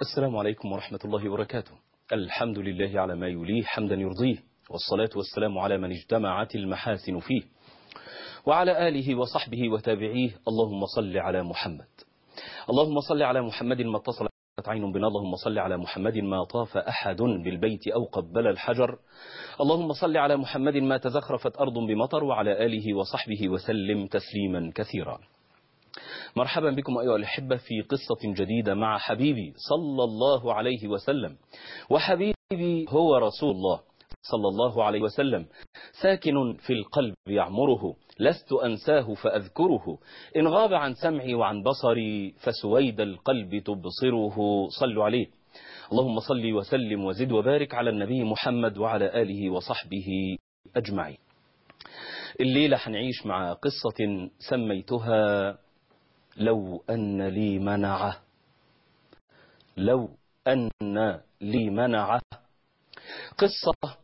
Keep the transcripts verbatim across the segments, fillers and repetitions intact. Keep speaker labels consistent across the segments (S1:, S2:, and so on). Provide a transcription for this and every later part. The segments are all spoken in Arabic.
S1: السلام عليكم ورحمة الله وبركاته. الحمد لله على ما يليه حمدا يرضيه، والصلاة والسلام على من اجتمعت المحاسن فيه، وعلى آله وصحبه وتابعيه. اللهم صل على محمد، اللهم صل على محمد ما اتصلت عين بنا، اللهم صل على محمد ما طاف أحد بالبيت أو قبل الحجر، اللهم صل على محمد ما تزخرفت أرض بمطر، وعلى آله وصحبه وسلم تسليما كثيرا. مرحبا بكم أيها الأحبة في قصة جديدة مع حبيبي صلى الله عليه وسلم. وحبيبي هو رسول الله صلى الله عليه وسلم، ساكن في القلب يعمره، لست أنساه فأذكره، إن غاب عن سمعي وعن بصري فسويد القلب تبصره. صلوا عليه. اللهم صل وسلم وزد وبارك على النبي محمد وعلى آله وصحبه أجمعين. الليلة حنعيش مع قصة سميتها لو أن لي منعه. لو أن لي منعه، قصة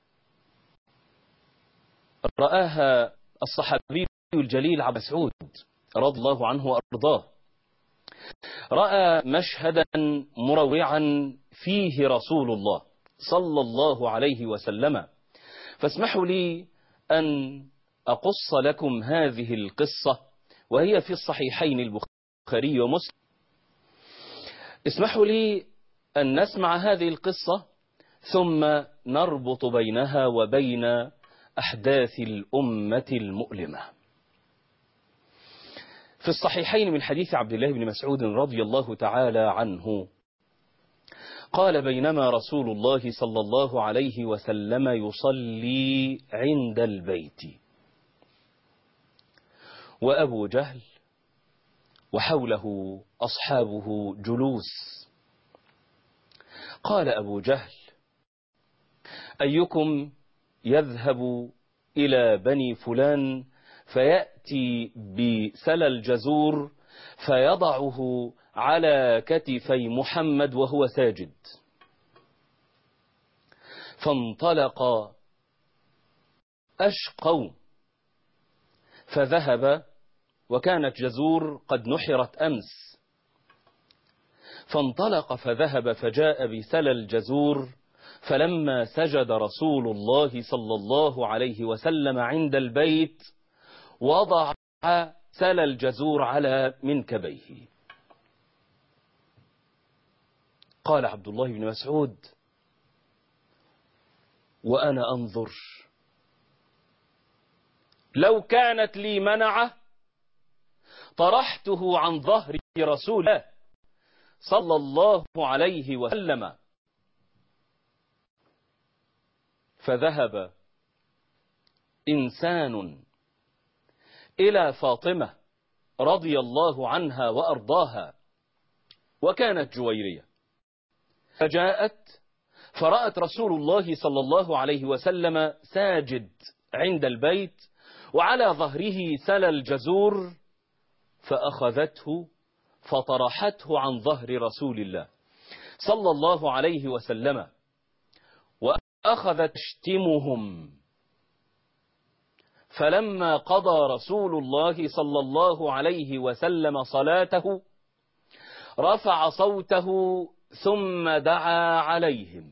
S1: رآها الصحابي الجليل عبد مسعود رضي الله عنه وأرضاه. رأى مشهدا مروعا فيه رسول الله صلى الله عليه وسلم، فاسمحوا لي أن أقص لكم هذه القصة، وهي في الصحيحين البخاري ومسلم. اسمحوا لي أن نسمع هذه القصة ثم نربط بينها وبين أحداث الأمة المؤلمة. في الصحيحين من حديث عبد الله بن مسعود رضي الله تعالى عنه قال: بينما رسول الله صلى الله عليه وسلم يصلي عند البيت وأبو جهل وحوله أصحابه جلوس، قال أبو جهل: أيكم يذهب إلى بني فلان فيأتي بسلى الجزور فيضعه على كتفي محمد وهو ساجد؟ فانطلق أشقوا فذهب، وكانت جزور قد نحرت أمس، فانطلق فذهب فجاء بسلى الجزور، فلما سجد رسول الله صلى الله عليه وسلم عند البيت وضع سلى الجزور على منكبيه. قال عبد الله بن مسعود: وأنا أنظر، لو كانت لي منعة طرحته عن ظهر رسول الله صلى الله عليه وسلم. فذهب إنسان إلى فاطمة رضي الله عنها وأرضاها، وكانت جويرية، فجاءت فرأت رسول الله صلى الله عليه وسلم ساجد عند البيت وعلى ظهره سلى الجزور، فأخذته فطرحته عن ظهر رسول الله صلى الله عليه وسلم، وأخذت تشتمهم. فلما قضى رسول الله صلى الله عليه وسلم صلاته رفع صوته ثم دعا عليهم.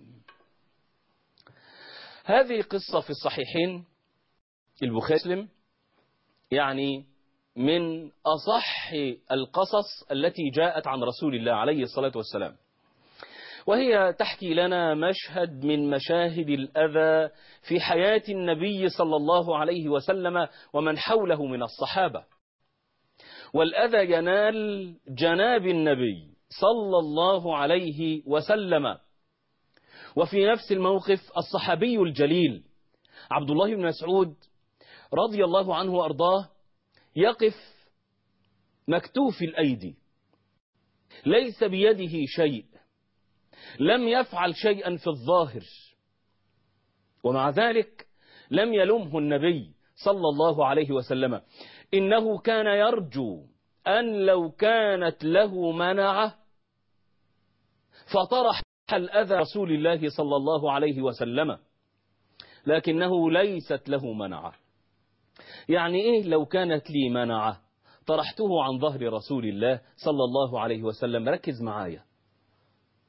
S1: هذه قصة في الصحيحين البخاري ومسلم، يعني من أصح القصص التي جاءت عن رسول الله عليه الصلاة والسلام، وهي تحكي لنا مشهد من مشاهد الأذى في حياة النبي صلى الله عليه وسلم ومن حوله من الصحابة. والأذى ينال جناب النبي صلى الله عليه وسلم. وفي نفس الموقف الصحابي الجليل عبد الله بن مسعود رضي الله عنه وأرضاه يقف مكتوف الأيدي، ليس بيده شيء، لم يفعل شيئا في الظاهر، ومع ذلك لم يلمه النبي صلى الله عليه وسلم. إنه كان يرجو أن لو كانت له منعة فطرح الأذى رسول الله صلى الله عليه وسلم، لكنه ليست له منعة. يعني إيه لو كانت لي منعة طرحته عن ظهر رسول الله صلى الله عليه وسلم؟ ركز معايا.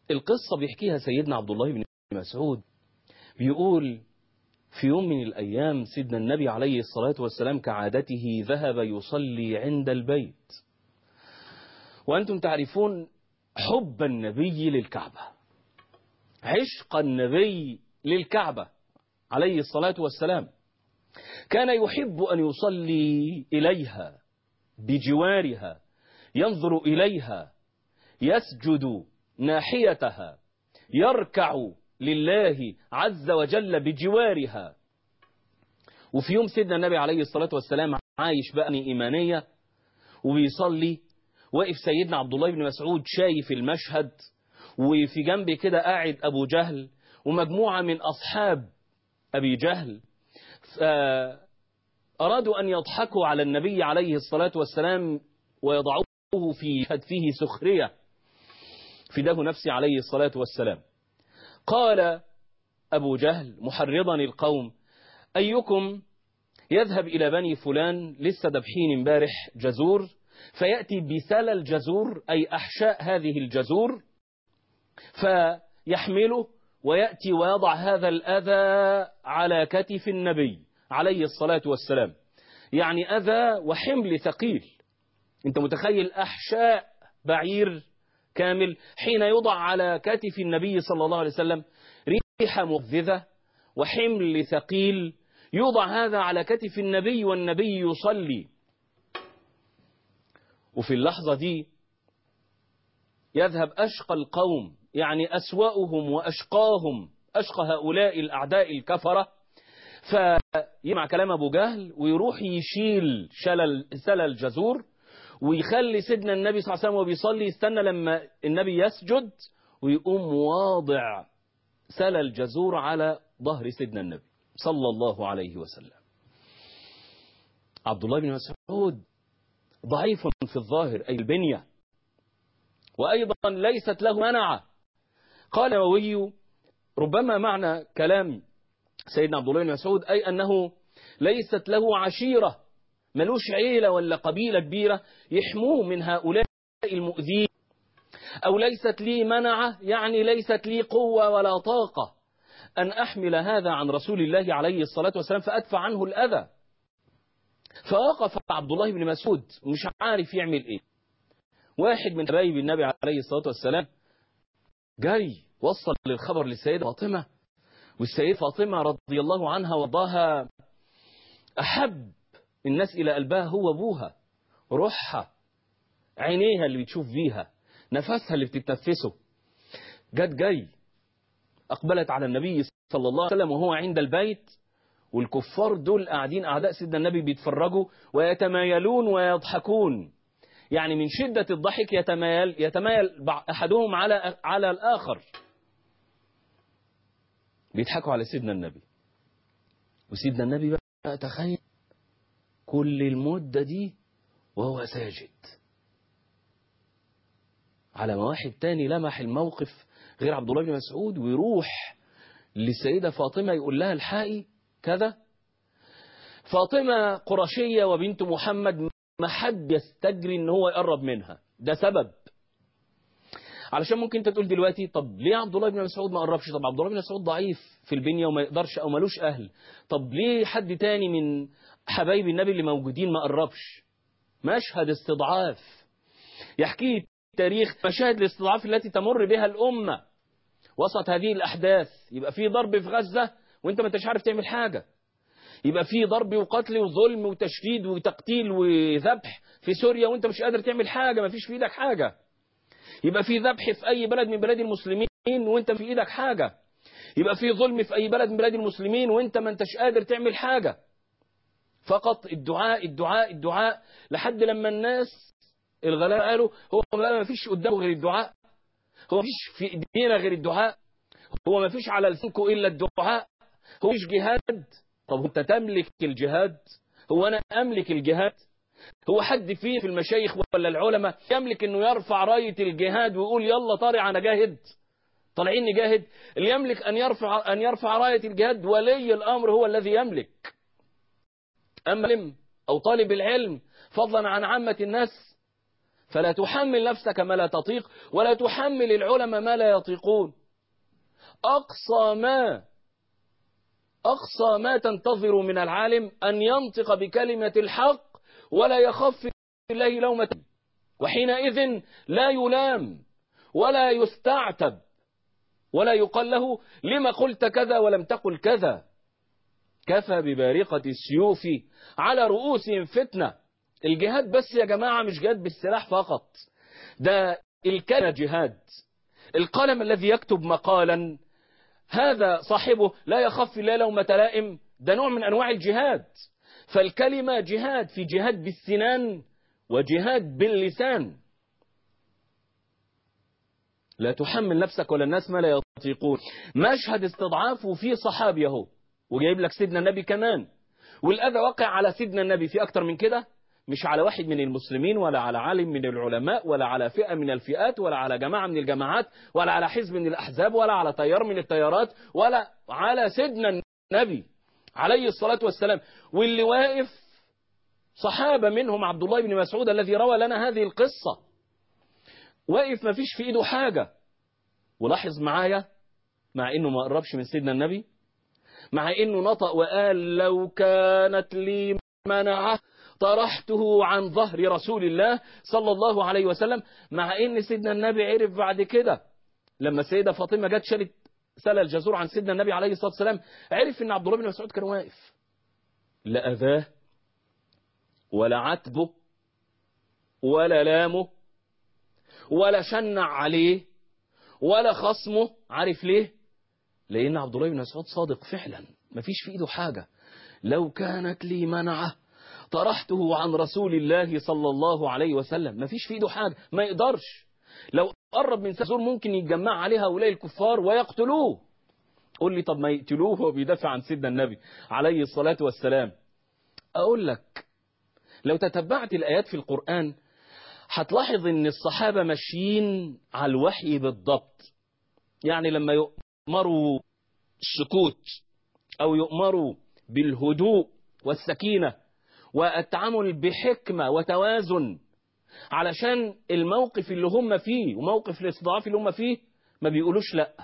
S1: القصة بيحكيها سيدنا عبد الله بن مسعود، بيقول في يوم من الأيام سيدنا النبي عليه الصلاة والسلام كعادته ذهب يصلي عند البيت، وأنتم تعرفون حب النبي للكعبة، عشق النبي للكعبة عليه الصلاة والسلام، كان يحب أن يصلي إليها بجوارها، ينظر إليها، يسجد ناحيتها، يركع لله عز وجل بجوارها. وفي يوم سيدنا النبي عليه الصلاة والسلام عايش بأني إيمانية وبيصلي، واقف سيدنا عبد الله بن مسعود شايف المشهد، وفي جنبي كده قاعد أبو جهل ومجموعة من أصحاب أبي جهل، أرادوا أن يضحكوا على النبي عليه الصلاة والسلام ويضعوه في فيه سخرية، فداه نفسي عليه الصلاة والسلام. قال أبو جهل محرضا القوم: أيكم يذهب إلى بني فلان لسه دبحين امبارح جزور، فيأتي بسل الجزور أي أحشاء هذه الجزور، فيحمله ويأتي ويضع هذا الأذى على كتف النبي عليه الصلاة والسلام، يعني أذى وحمل ثقيل. أنت متخيل أحشاء بعير كامل حين يوضع على كتف النبي صلى الله عليه وسلم، ريحة مغذذة وحمل ثقيل، يوضع هذا على كتف النبي والنبي يصلي. وفي اللحظة دي يذهب أشقى القوم، يعني أسوأهم وأشقاهم، أشقى هؤلاء الأعداء الكفرة، فيمع كلام أبو جهل ويروح يشيل شلل سلل الجزور، ويخلي سيدنا النبي صلى الله عليه وسلم وبيصلي يستنى لما النبي يسجد، ويقوم واضع سلل الجزور على ظهر سيدنا النبي صلى الله عليه وسلم. عبد الله بن مسعود ضعيف في الظاهر أي البنية، وأيضا ليست له منعة. قال النووي: ربما معنى كلام سيدنا عبد الله بن مسعود أي أنه ليست له عشيرة، ملوش عيلة ولا قبيلة كبيرة يحموه من هؤلاء المؤذين، أو ليست لي منعة يعني ليست لي قوة ولا طاقة أن أحمل هذا عن رسول الله عليه الصلاة والسلام فأدفع عنه الأذى. فوقف عبد الله بن مسعود مش عارف يعمل إيه. واحد من حبايب النبي عليه الصلاة والسلام جاي وصل للخبر للسيدة فاطمة، والسيدة فاطمة رضي الله عنها وارضاها أحب الناس إلى قلبها هو أبوها، روحها، عينيها اللي بتشوف فيها، نفسها اللي بتتنفسه. جت جاي أقبلت على النبي صلى الله عليه وسلم وهو عند البيت، والكفار دول قاعدين أعداء سيدنا النبي بيتفرجوا ويتمايلون ويضحكون، يعني من شدة الضحك يتمايل يتمايل أحدهم على على الآخر، بيضحكوا على سيدنا النبي. وسيدنا النبي بقى تخيل كل المدة دي وهو ساجد، على ما واحد تاني لمح الموقف غير عبد الله بن مسعود ويروح للسيدة فاطمة يقول لها الحقي كذا. فاطمة قرشية وبنت محمد، ما حد يستجري ان هو يقرب منها، ده سبب. علشان ممكن انت تقول دلوقتي طب ليه عبد الله بن مسعود ما قربش؟ طب عبد الله بن مسعود ضعيف في البنية وما يقدرش او ملوش اهل، طب ليه حد تاني من حبايب النبي اللي موجودين ما قربش؟ مشهد استضعاف يحكي تاريخ مشاهد الاستضعاف التي تمر بها الأمة وسط هذه الأحداث. يبقى في ضرب في غزة وانت ما انتش عارف تعمل حاجة، يبقى في ضرب وقتل وظلم وتشديد وتقتيل وذبح في سوريا وانت مش قادر تعمل حاجة، ما فيش في ايدك حاجة، يبقى في ذبح في أي بلد من بلاد المسلمين وانت في ايدك حاجة، يبقى في ظلم في أي بلد من بلاد المسلمين وانت ما انتش قادر تعمل حاجة. فقط الدعاء الدعاء الدعاء لحد لما الناس الغلاء قالوا هو ما فيش قدامه غير الدعاء، هو ما فيش في ايدينا غير الدعاء، هو ما فيش على لسانكم إلا الدعاء، هو مش جهاد. طب انت تملك الجهاد؟ هو انا املك الجهاد؟ هو حد فيه في المشايخ ولا العلماء يملك انه يرفع راية الجهاد ويقول يلا طارع انا جاهد طالعين نجاهد؟ اللي يملك ان يرفع ان يرفع راية الجهاد ولي الامر هو الذي يملك. اما او طالب العلم فضلا عن عامة الناس فلا تحمل نفسك ما لا تطيق، ولا تحمل العلماء ما لا يطيقون. أقصى ما أقصى ما تنتظر من العالم أن ينطق بكلمة الحق ولا يخف في الله لومة، وحينئذ لا يلام ولا يستعتب ولا يقال له لما قلت كذا ولم تقل كذا. كفى ببارقة السيوف على رؤوسهم فتنة. الجهاد بس يا جماعة مش جهاد بالسلاح فقط، ده الكلمة جهاد. القلم الذي يكتب مقالا هذا صاحبه لا يخف لا لومة لائم، ده نوع من أنواع الجهاد. فالكلمة جهاد، في جهاد بالسنان وجهاد باللسان. لا تحمل نفسك ولا الناس ما لا يطيقون. مشهد استضعاف وفي صحابي اهو، وجايب لك سيدنا النبي كمان، والأذى وقع على سيدنا النبي في أكتر من كده، مش على واحد من المسلمين ولا على عالم من العلماء ولا على فئة من الفئات ولا على جماعة من الجماعات ولا على حزب من الأحزاب ولا على تيار من التيارات، ولا على سيدنا النبي عليه الصلاة والسلام. واللي واقف صحابة منهم عبد الله بن مسعود الذي روى لنا هذه القصة، واقف ما فيش في ايده حاجة. ولاحظ معايا، مع انه ما قربش من سيدنا النبي، مع انه نطق وقال لو كانت لي منعه طرحته عن ظهر رسول الله صلى الله عليه وسلم، مع ان سيدنا النبي عرف بعد كده لما السيدة فاطمة جت شالت سلة الجزور عن سيدنا النبي عليه الصلاة والسلام، عرف ان عبد الله بن مسعود كان واقف. لا أذاه ولا عتبه ولا لامه ولا شنع عليه ولا خصمه. عارف ليه؟ لأن عبد الله بن مسعود صادق فعلا، ما فيش في إيده حاجة. لو كانت لي منعه طرحته عن رسول الله صلى الله عليه وسلم، ما فيش في إيده حاجة، ما يقدرش. لو قرب من سزور ممكن يتجمع عليها هؤلاء الكفار ويقتلوه. قول لي طب ما يقتلوه وهو بيدافع عن سيدنا النبي عليه الصلاة والسلام. أقول لك لو تتبعت الآيات في القرآن هتلاحظ ان الصحابة ماشيين على الوحي بالضبط. يعني لما يؤمروا السكوت او يؤمروا بالهدوء والسكينة والتعامل بحكمة وتوازن علشان الموقف اللي هم فيه وموقف الاستضعاف اللي هم فيه، ما بيقولوش لا،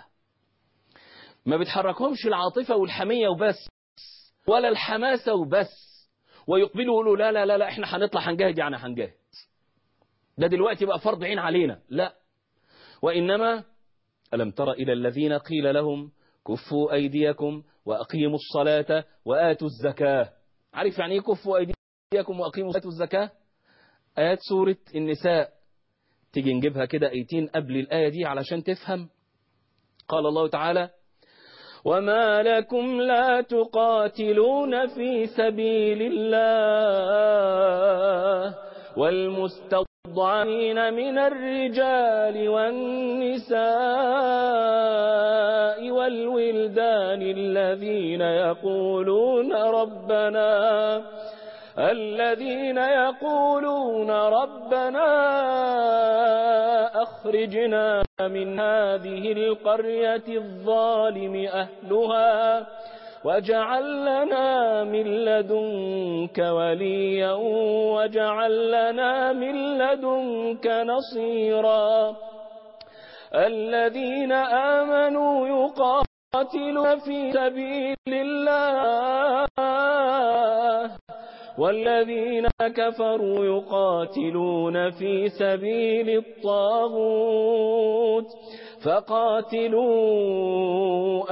S1: ما بتحركهمش العاطفة والحمية وبس ولا الحماسة وبس ويقبلوا يقولوا لا لا لا لا احنا هنطلع هنجاهد، يعني هنجاهد ده دلوقتي بقى فرض عين علينا. لا، وإنما ألم تر إلى الذين قيل لهم كفوا أيديكم وأقيموا الصلاة وآتوا الزكاة. عارف يعني إيه كفوا أيديكم وأقيموا الصلاة والزكاة؟ آيات سورة النساء، تيجي نجيبها كده ايتين قبل الآية دي علشان تفهم. قال الله تعالى وما لكم لا تقاتلون في سبيل الله والمستضعفين من الرجال والنساء والولدان الذين يقولون ربنا الذين يقولون ربنا أخرجنا من هذه القرية الظالم أهلها واجعل لنا من لدنك وليا واجعل لنا من لدنك نصيرا. الذين آمنوا يقاتلون في سبيل الله والذين كفروا يقاتلون في سبيل الطاغوت فقاتلوا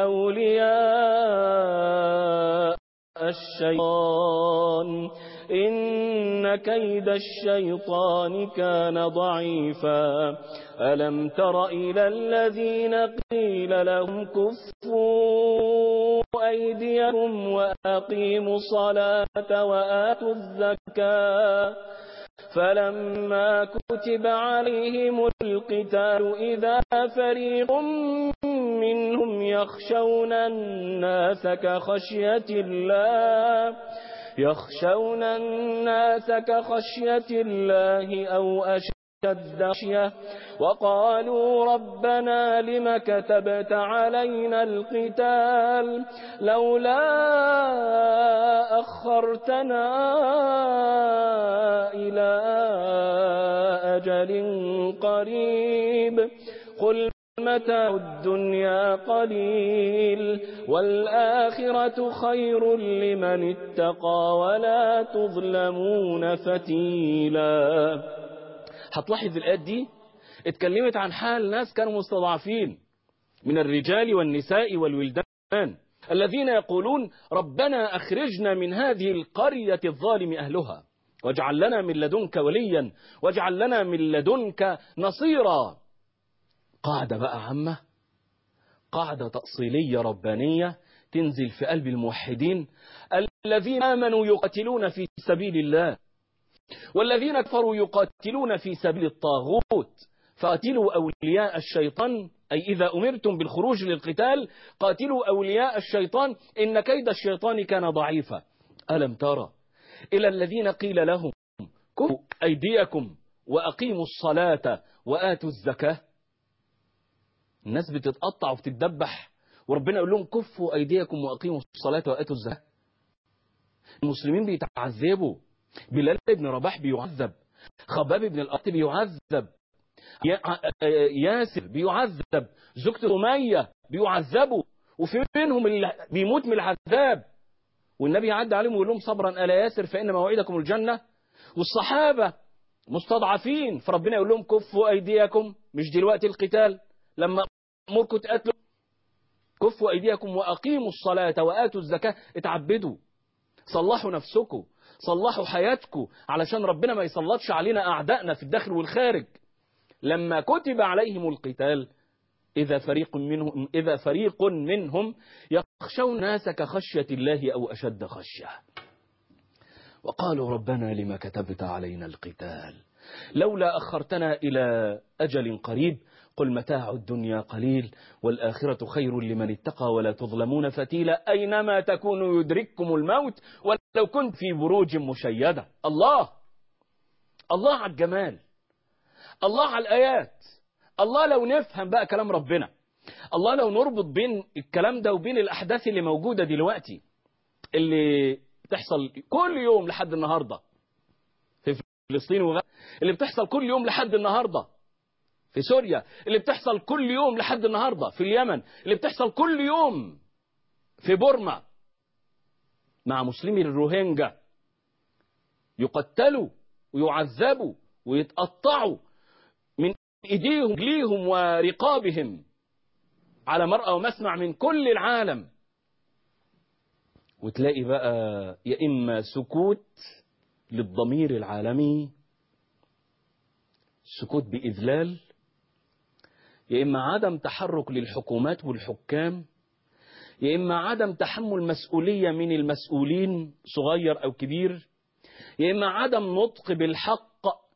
S1: أولياء الشيطان إن كيد الشيطان كان ضعيفا. ألم تر إلى الذين قيل لهم كفوا أيديكم وأقيموا الصلاة وآتوا الزكاة فلما كتب عليهم القتال إذا فريق منهم يخشون الناس كخشية الله يخشون الناس كخشية الله أو أشد خشية وقالوا ربنا لم كتبت علينا القتال لولا أخرتنا إلى أجل قريب قل متاع الدنيا قليل والآخرة خير لمن اتقى ولا تظلمون فتيلا. هتلاحظ الآيات دي اتكلمت عن حال ناس كانوا مستضعفين من الرجال والنساء والولدان الذين يقولون ربنا أخرجنا من هذه القرية الظالم أهلها واجعل لنا من لدنك وليا واجعل لنا من لدنك نصيرا. قاعدة بقى عامة، قاعدة تأصيلية ربانية تنزل في قلب الموحدين الذين آمنوا يقاتلون في سبيل الله والذين كفروا يقاتلون في سبيل الطاغوت فقاتلوا أولياء الشيطان، أي إذا أمرتم بالخروج للقتال قاتلوا أولياء الشيطان إن كيد الشيطان كان ضعيفا. ألم ترى إلى الذين قيل لهم كفوا أيديكم وأقيموا الصلاة وآتوا الزكاة؟ الناس بتتقطع وبتتدبح وربنا يقول لهم كفوا أيديكم وأقيموا الصلاة وآتوا الزكاة. المسلمين بيتعذبوا، بلال بن رباح بيعذب، خباب بن الأرت بيعذب، ياسر بيعذب، زوجة رمية بيعذبوا، وفي منهم اللي بيموت من العذاب والنبي عدى عليهم ويقول لهم صبرا آل ياسر فإن موعدكم الجنة. والصحابة مستضعفين فربنا يقول لهم كفوا أيديكم، مش دلوقتي القتال لما أمركم تقاتلوا، كفوا أيديكم وأقيموا الصلاة وآتوا الزكاة. اتعبدوا، صلحوا نفسكم، صلحوا حياتكم علشان ربنا ما يسلطش علينا أعدائنا في الداخل والخارج. لما كتب عليهم القتال إذا فريق منهم إذا فريق منهم يخشون الناس كخشية الله أو أشد خشية وقالوا ربنا لما كتبت علينا القتال لولا أخرتنا إلى أجل قريب قل متاع الدنيا قليل والآخرة خير لمن اتقى ولا تظلمون فتيلا أينما تكونوا يدرككم الموت ولو كنت في بروج مشيدة. الله الله على الجمال، الله على الآيات، الله لو نفهم بقى كلام ربنا، الله لو نربط بين الكلام ده وبين الأحداث اللي موجودة دلوقتي اللي بتحصل كل يوم لحد النهاردة في فلسطين وغيرها، اللي بتحصل كل يوم لحد النهاردة في سوريا، اللي بتحصل كل يوم لحد النهاردة في اليمن، اللي بتحصل كل يوم في بورما مع مسلمي الروهينجا يقتلوا ويعذبوا ويتقطعوا من إيديهم رجليهم ورقابهم على مرأى ومسمع من كل العالم. وتلاقي بقى يا إما سكوت للضمير العالمي، سكوت بإذلال، يا إما عدم تحرك للحكومات والحكام، يا إما عدم تحمل مسؤولية من المسؤولين صغير أو كبير، يا إما عدم نطق بالحق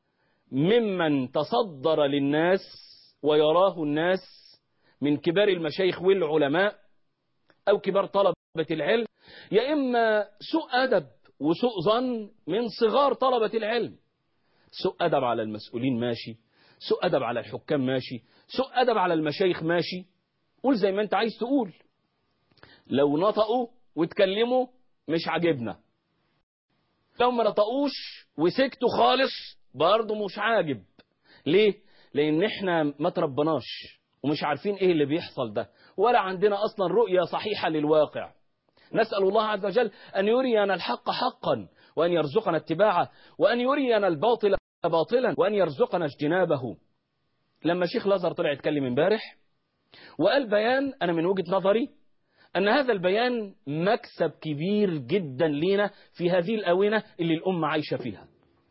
S1: ممن تصدر للناس ويراه الناس من كبار المشايخ والعلماء أو كبار طلبة العلم، يا إما سوء أدب وسوء ظن من صغار طلبة العلم. سوء أدب على المسؤولين ماشي، سوء أدب على الحكام ماشي، سوء أدب على المشايخ ماشي، قول زي ما أنت عايز تقول. لو نطقوا واتكلموا مش عاجبنا، لو ما نطقوش وسكتوا خالص برضه مش عاجب. ليه؟ لأن احنا ما تربناش ومش عارفين ايه اللي بيحصل ده، ولا عندنا أصلا رؤية صحيحة للواقع. نسأل الله عز وجل أن يرينا الحق حقا وأن يرزقنا اتباعه، وأن يرينا الباطل باطلا وأن يرزقنا اجتنابه. لما شيخ الأزهر طلع يتكلم امبارح وقال بيان، أنا من وجهة نظري أن هذا البيان مكسب كبير جدا لنا في هذه الآونة اللي الأمة عايشة فيها.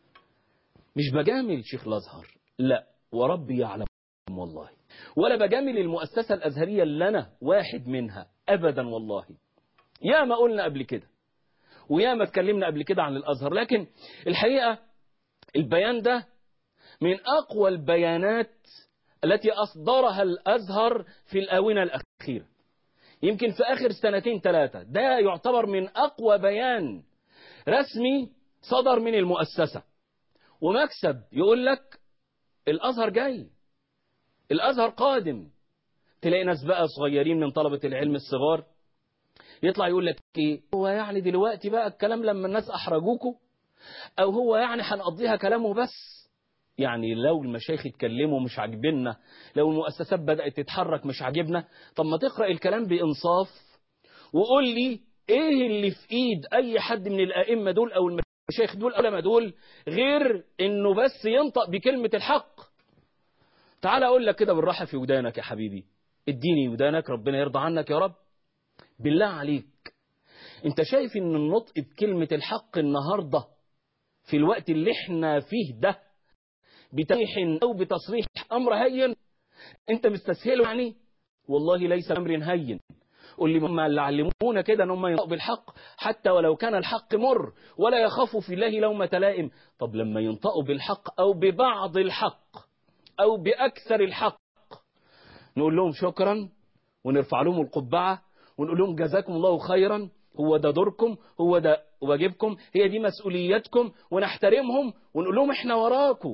S1: مش بجامل شيخ الأزهر، لا وربي يعلم والله، ولا بجامل المؤسسة الأزهرية اللي أنا واحد منها أبدا والله. يا ما قلنا قبل كده ويا ما اتكلمنا قبل كده عن الأزهر، لكن الحقيقة البيان ده من أقوى البيانات التي أصدرها الأزهر في الآونة الأخيرة، يمكن في آخر سنتين ثلاثة. ده يعتبر من أقوى بيان رسمي صدر من المؤسسة، ومكسب يقول لك الأزهر جاي، الأزهر قادم. تلاقي ناس بقى صغيرين من طلبة العلم الصغار يطلع يقول لك ايه، هو يعني دلوقتي بقى الكلام لما الناس أحرجوكوا، أو هو يعني هنقضيها كلامه بس، يعني لو المشايخ اتكلموا مش عاجبنا، لو المؤسسات بدأت تتحرك مش عاجبنا، طب ما تقرأ الكلام بإنصاف وقول لي ايه اللي في ايد اي حد من الائمه دول او المشايخ دول او العلماء دول غير انه بس ينطق بكلمه الحق. تعال اقول لك كده بالراحه في ودانك يا حبيبي، اديني ودانك ربنا يرضى عنك يا رب. بالله عليك، انت شايف ان النطق بكلمه الحق النهارده في الوقت اللي احنا فيه ده بتلميح او بتصريح امر هين؟ انت مستسهله يعني؟ والله ليس امر هين. قل لي هم اللي علمونا كده ان هم ينطقوا بالحق حتى ولو كان الحق مر ولا يخافوا في الله لومة لائم. طب لما ينطقوا بالحق او ببعض الحق او باكثر الحق نقول لهم شكرا ونرفع لهم القبعة ونقول لهم جزاكم الله خيرا، هو ده دوركم، هو ده واجبكم، هي دي مسؤوليتكم، ونحترمهم ونقول لهم احنا وراكم.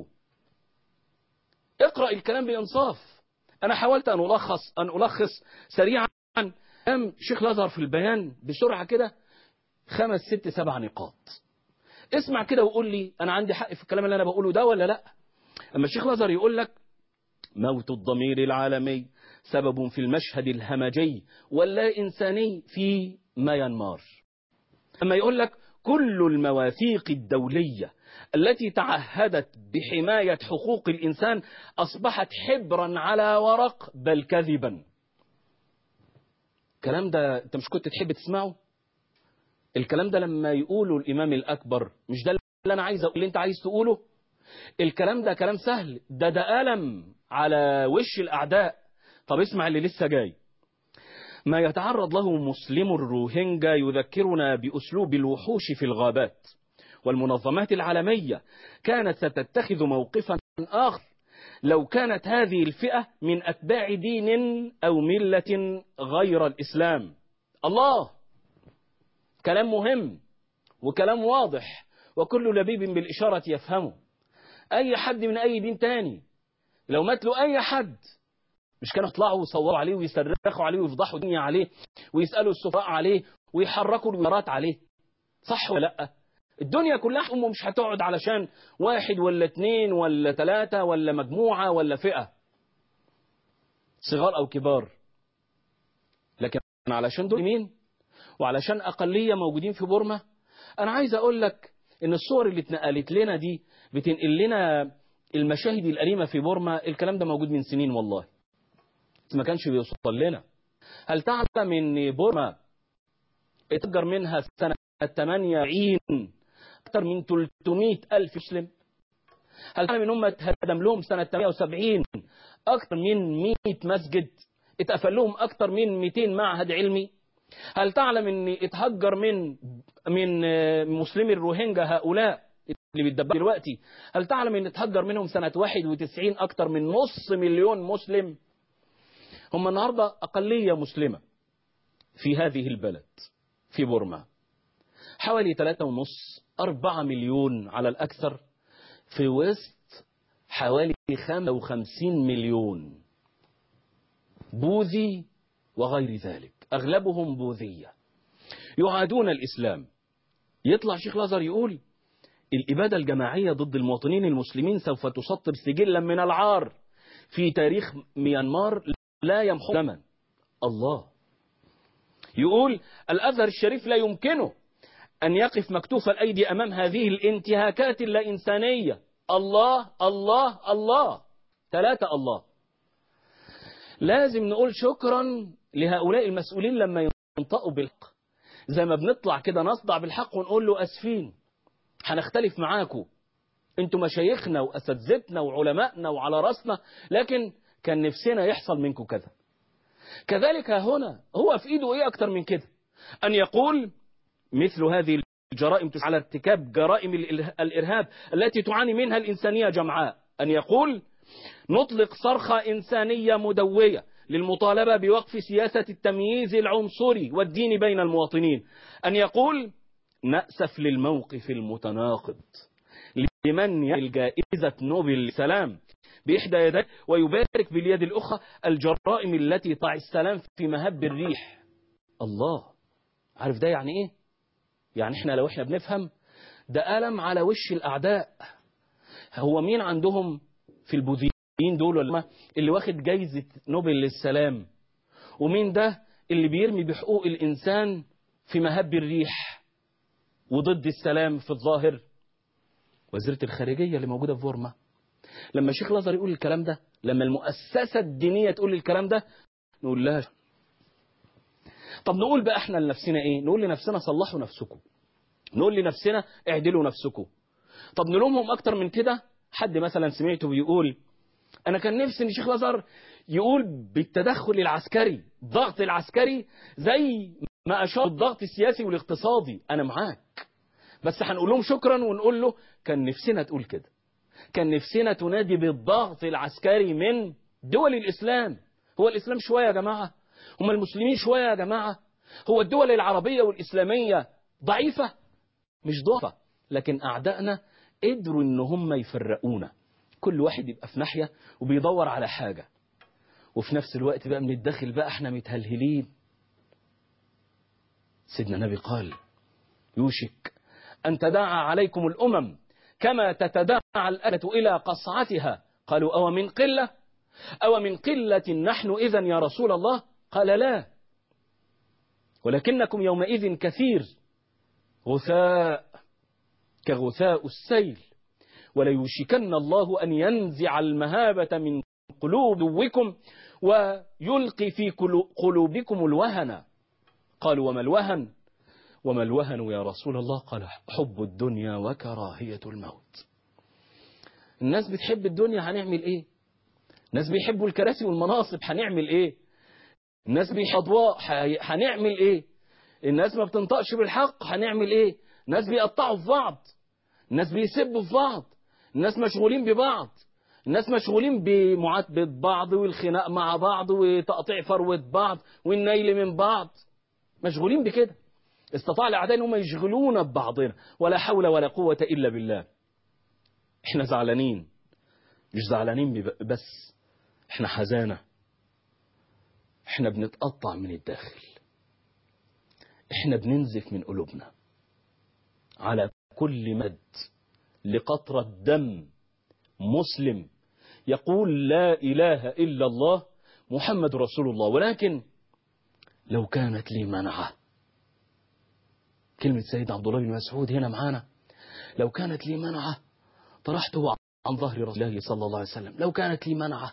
S1: اقرأ الكلام بإنصاف. انا حاولت ان الخص ان الخص سريعا قام شيخ الازهر في البيان بسرعة كده خمس ست سبع نقاط. اسمع كده وقول لي انا عندي حق في الكلام اللي انا بقوله ده ولا لا. اما الشيخ الازهر يقول لك موت الضمير العالمي سبب في المشهد الهمجي واللا إنساني في ميانمار. اما يقول لك كل المواثيق الدولية التي تعهدت بحماية حقوق الإنسان أصبحت حبرا على ورق بل كذبا. الكلام ده انت مش كنت تحب تسمعه؟ الكلام ده لما يقوله الإمام الأكبر مش ده اللي أنا عايز أقول اللي أنت عايز تقوله؟ الكلام ده كلام سهل، ده ده ألم على وش الأعداء. طب اسمع اللي لسه جاي. ما يتعرض له مسلم الروهينجا يذكرنا بأسلوب الوحوش في الغابات، والمنظمات العالمية كانت ستتخذ موقفا آخر لو كانت هذه الفئة من أتباع دين أو ملة غير الإسلام. الله، كلام مهم وكلام واضح وكل لبيب بالإشارة يفهمه. أي حد من أي دين تاني لو مات له أي حد مش كانوا يطلعوا ويصوروا عليه ويصرخوا عليه ويفضحوا الدنيا عليه ويسألوا السفراء عليه ويحركوا الوزارات عليه؟ صح ولا لأ؟ الدنيا كلها أمه مش هتقعد علشان واحد ولا اتنين ولا تلاتة ولا مجموعة ولا فئة صغار أو كبار، لكن علشان دول مين وعلشان أقلية موجودين في بورما. أنا عايز أقول لك إن الصور اللي اتنقلت لنا دي بتنقل لنا المشاهد الأليمة في بورما. الكلام ده موجود من سنين والله ما كانش بيوصل لنا. هل تعلم ان بورما اتجر منها سنة ثمانية وسبعين اكثر من ثلاثمائة ألف مسلم؟ هل تعلم ان هم اتهدم لهم سنة ثمانية وسبعين اكثر من مئة مسجد؟ اتقفل لهم اكثر من مئتين معهد علمي؟ هل تعلم ان اتهجر من من مسلمي الروهينجا هؤلاء اللي بيتدبروا دلوقتي؟ هل تعلم ان اتهجر منهم سنة واحد وتسعين اكثر من نص مليون مسلم؟ هم النهاردة أقلية مسلمة في هذه البلد في بورما، حوالي ثلاثة ونص أربعة مليون على الأكثر، في وسط حوالي خمسة وخمسين مليون بوذي وغير ذلك، أغلبهم بوذية يعادون الإسلام. يطلع شيخ الازهر يقول الإبادة الجماعية ضد المواطنين المسلمين سوف تسطر سجلا من العار في تاريخ ميانمار لا يمحو زمن. الله يقول الأزهر الشريف لا يمكنه أن يقف مكتوف الأيدي أمام هذه الانتهاكات اللا إنسانية. الله الله الله، ثلاثة الله. لازم نقول شكرا لهؤلاء المسؤولين لما ينطقوا بالحق، زي ما بنطلع كده نصدع بالحق ونقول له أسفين هنختلف معاكم، انتوا مشايخنا وأساتذتنا وعلمائنا وعلى راسنا، لكن كان نفسنا يحصل منكم كذا. كذلك هنا هو في ايده ايه اكتر من كده؟ ان يقول مثل هذه الجرائم على ارتكاب جرائم الارهاب التي تعاني منها الانسانية جمعاء، ان يقول نطلق صرخة انسانية مدوية للمطالبة بوقف سياسة التمييز العنصري والديني بين المواطنين، ان يقول نأسف للموقف المتناقض لمن ينال جائزة نوبل للسلام بإحدى يديه ويبارك باليد الأخرى الجرائم التي تعي السلام في مهب الريح. الله، عارف ده يعني إيه؟ يعني إحنا لو إحنا بنفهم ده ألم على وش الأعداء. هو مين عندهم في البوذيين دول ولا اللي واخد جايزة نوبل للسلام؟ ومين ده اللي بيرمي بحقوق الإنسان في مهب الريح وضد السلام في الظاهر؟ وزيرة الخارجية اللي موجودة في بورما. لما الشيخ الازهر يقول الكلام ده، لما المؤسسة الدينية تقول الكلام ده، نقول لها طب نقول بقى احنا لنفسنا ايه؟ نقول لنفسنا صلحوا نفسكم، نقول لنفسنا اعدلوا نفسكم. طب نلومهم اكتر من كده؟ حد مثلا سمعته بيقول انا كان نفسي ان الشيخ الازهر يقول بالتدخل العسكري، الضغط العسكري زي ما اشار الضغط السياسي والاقتصادي. انا معاك، بس هنقول لهم شكرا ونقول له كان نفسنا تقول كده، كان نفسنا تنادي بالضغط العسكري من دول الإسلام. هو الإسلام شوية يا جماعة؟ هم المسلمين شوية يا جماعة؟ هو الدول العربية والإسلامية ضعيفة؟ مش ضعفة، لكن أعدائنا قدروا إن هم يفرقونا، كل واحد يبقى في ناحية وبيدور على حاجة، وفي نفس الوقت بقى من الداخل بقى احنا متهلهلين. سيدنا النبي قال يوشك أن تداعى عليكم الأمم كما تتداعى الأكلة إلى قصعتها. قالوا أو من قلة أو من قلة نحن إذن يا رسول الله؟ قال لا، ولكنكم يومئذ كثير غثاء كغثاء السيل، وليوشكن الله أن ينزع المهابة من قلوبكم ويلقي في قلوبكم الوهن. قالوا وما الوهن؟ وما الوهن يا رسول الله؟ قال حب الدنيا وكراهية الموت. الناس بتحب الدنيا، هنعمل ايه؟ الناس بيحبوا الكراسي والمناصب، هنعمل ايه؟ الناس بيحبوا اضواء، هنعمل ايه؟ الناس ما بتنطقش بالحق، هنعمل ايه؟ الناس بيقطعوا في بعض، الناس بيسبوا في بعض، الناس مشغولين ببعض، الناس مشغولين بمعاتبة بعض والخناق مع بعض وتقطيع فروة بعض والنيل من بعض، مشغولين بكده. استطاع الأعداء هم يشغلون ببعضنا، ولا حول ولا قوة إلا بالله. احنا زعلانين، مش زعلانين بس، احنا حزانة، احنا بنتقطع من الداخل، احنا بننزف من قلوبنا على كل مد لقطرة دم مسلم يقول لا إله إلا الله محمد رسول الله. ولكن لو كانت لي منعة، كلمة سيد عبد الله بن مسعود هنا معانا، لو كانت لي منعة طرحته عن ظهر رسول الله صلى الله عليه وسلم. لو كانت لي منعة،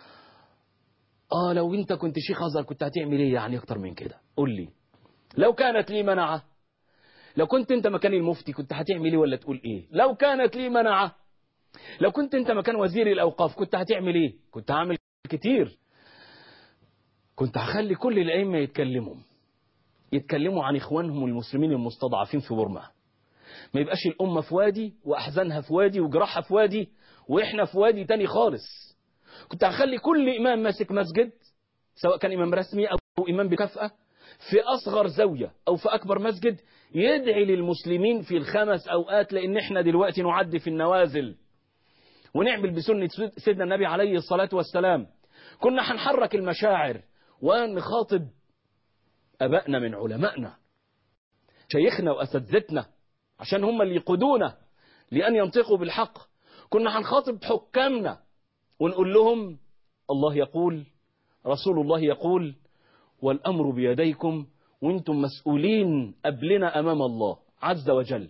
S1: آه لو أنت كنت شيخ أزهر كنت هتعمل إيه يعني أكتر من كده؟ قل لي، لو كانت لي منعة، لو كنت أنت مكان المفتي كنت هتعمل إيه ولا تقول إيه؟ لو كانت لي منعة، لو كنت أنت مكان وزير الأوقاف كنت هتعمل إيه؟ كنت هعمل كتير، كنت هخلي كل الأئمة يتكلموا يتكلموا عن إخوانهم المسلمين المستضعفين في بورما. ما يبقاش الأمة في وادي وأحزانها في وادي وجراحها في وادي وإحنا في وادي تاني خالص. كنت هخلي كل إمام ماسك مسجد، سواء كان إمام رسمي أو إمام بكفأة، في أصغر زاوية أو في أكبر مسجد يدعي للمسلمين في الخمس أوقات، لأن إحنا دلوقتي نعد في النوازل، ونعمل بسنة سيدنا النبي عليه الصلاة والسلام. كنا هنحرك المشاعر ونخاطب أبائنا من علمائنا، شيخنا وأساتذتنا، عشان هم اللي يقودونا لأن ينطقوا بالحق. كنا هنخاطب حكامنا ونقول لهم الله يقول، رسول الله يقول، والأمر بيديكم، وانتم مسؤولين قبلنا أمام الله عز وجل.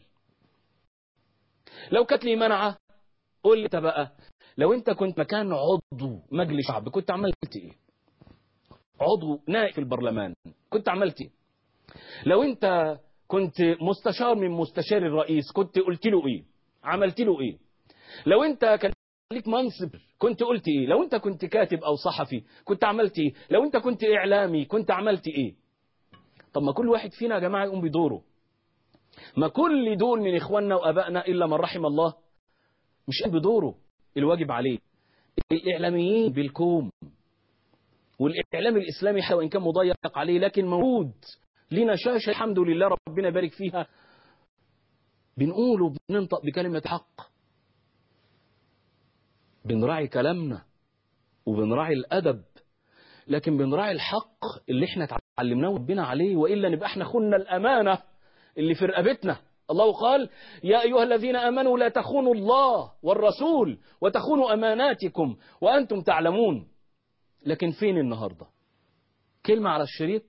S1: لو كانت لي منعة، قول لي انت بقى، لو انت كنت مكان عضو مجلس شعب كنت عملت ايه؟ عضو نائب في البرلمان كنت عملت ايه؟ لو انت كنت مستشار من مستشار الرئيس كنت قلت له ايه؟ عملت له ايه؟ لو انت كان ليك منصب كنت قلت ايه؟ لو انت كنت كاتب او صحفي كنت عملت ايه؟ لو انت كنت اعلامي كنت عملت ايه؟ طب ما كل واحد فينا يا جماعة يقوم بدوره. ما كل دول من اخواننا وابائنا الا من رحم الله مش قام بدوره الواجب عليه. الاعلاميين بالكوم، والاعلام الاسلامي حتى وان كان مضيق عليه لكن موجود لنا شاشة الحمد لله ربنا يبارك فيها، بنقول وبننطق بكلمة حق، بنراعي كلامنا وبنراعي الأدب، لكن بنراعي الحق اللي احنا اتعلمناه ربنا عليه، وإلا نبقى احنا خلنا الأمانة اللي في رقبتنا. الله قال يا أيها الذين آمنوا لا تخونوا الله والرسول وتخونوا أماناتكم وأنتم تعلمون. لكن فين النهاردة؟ كلمة على الشريط،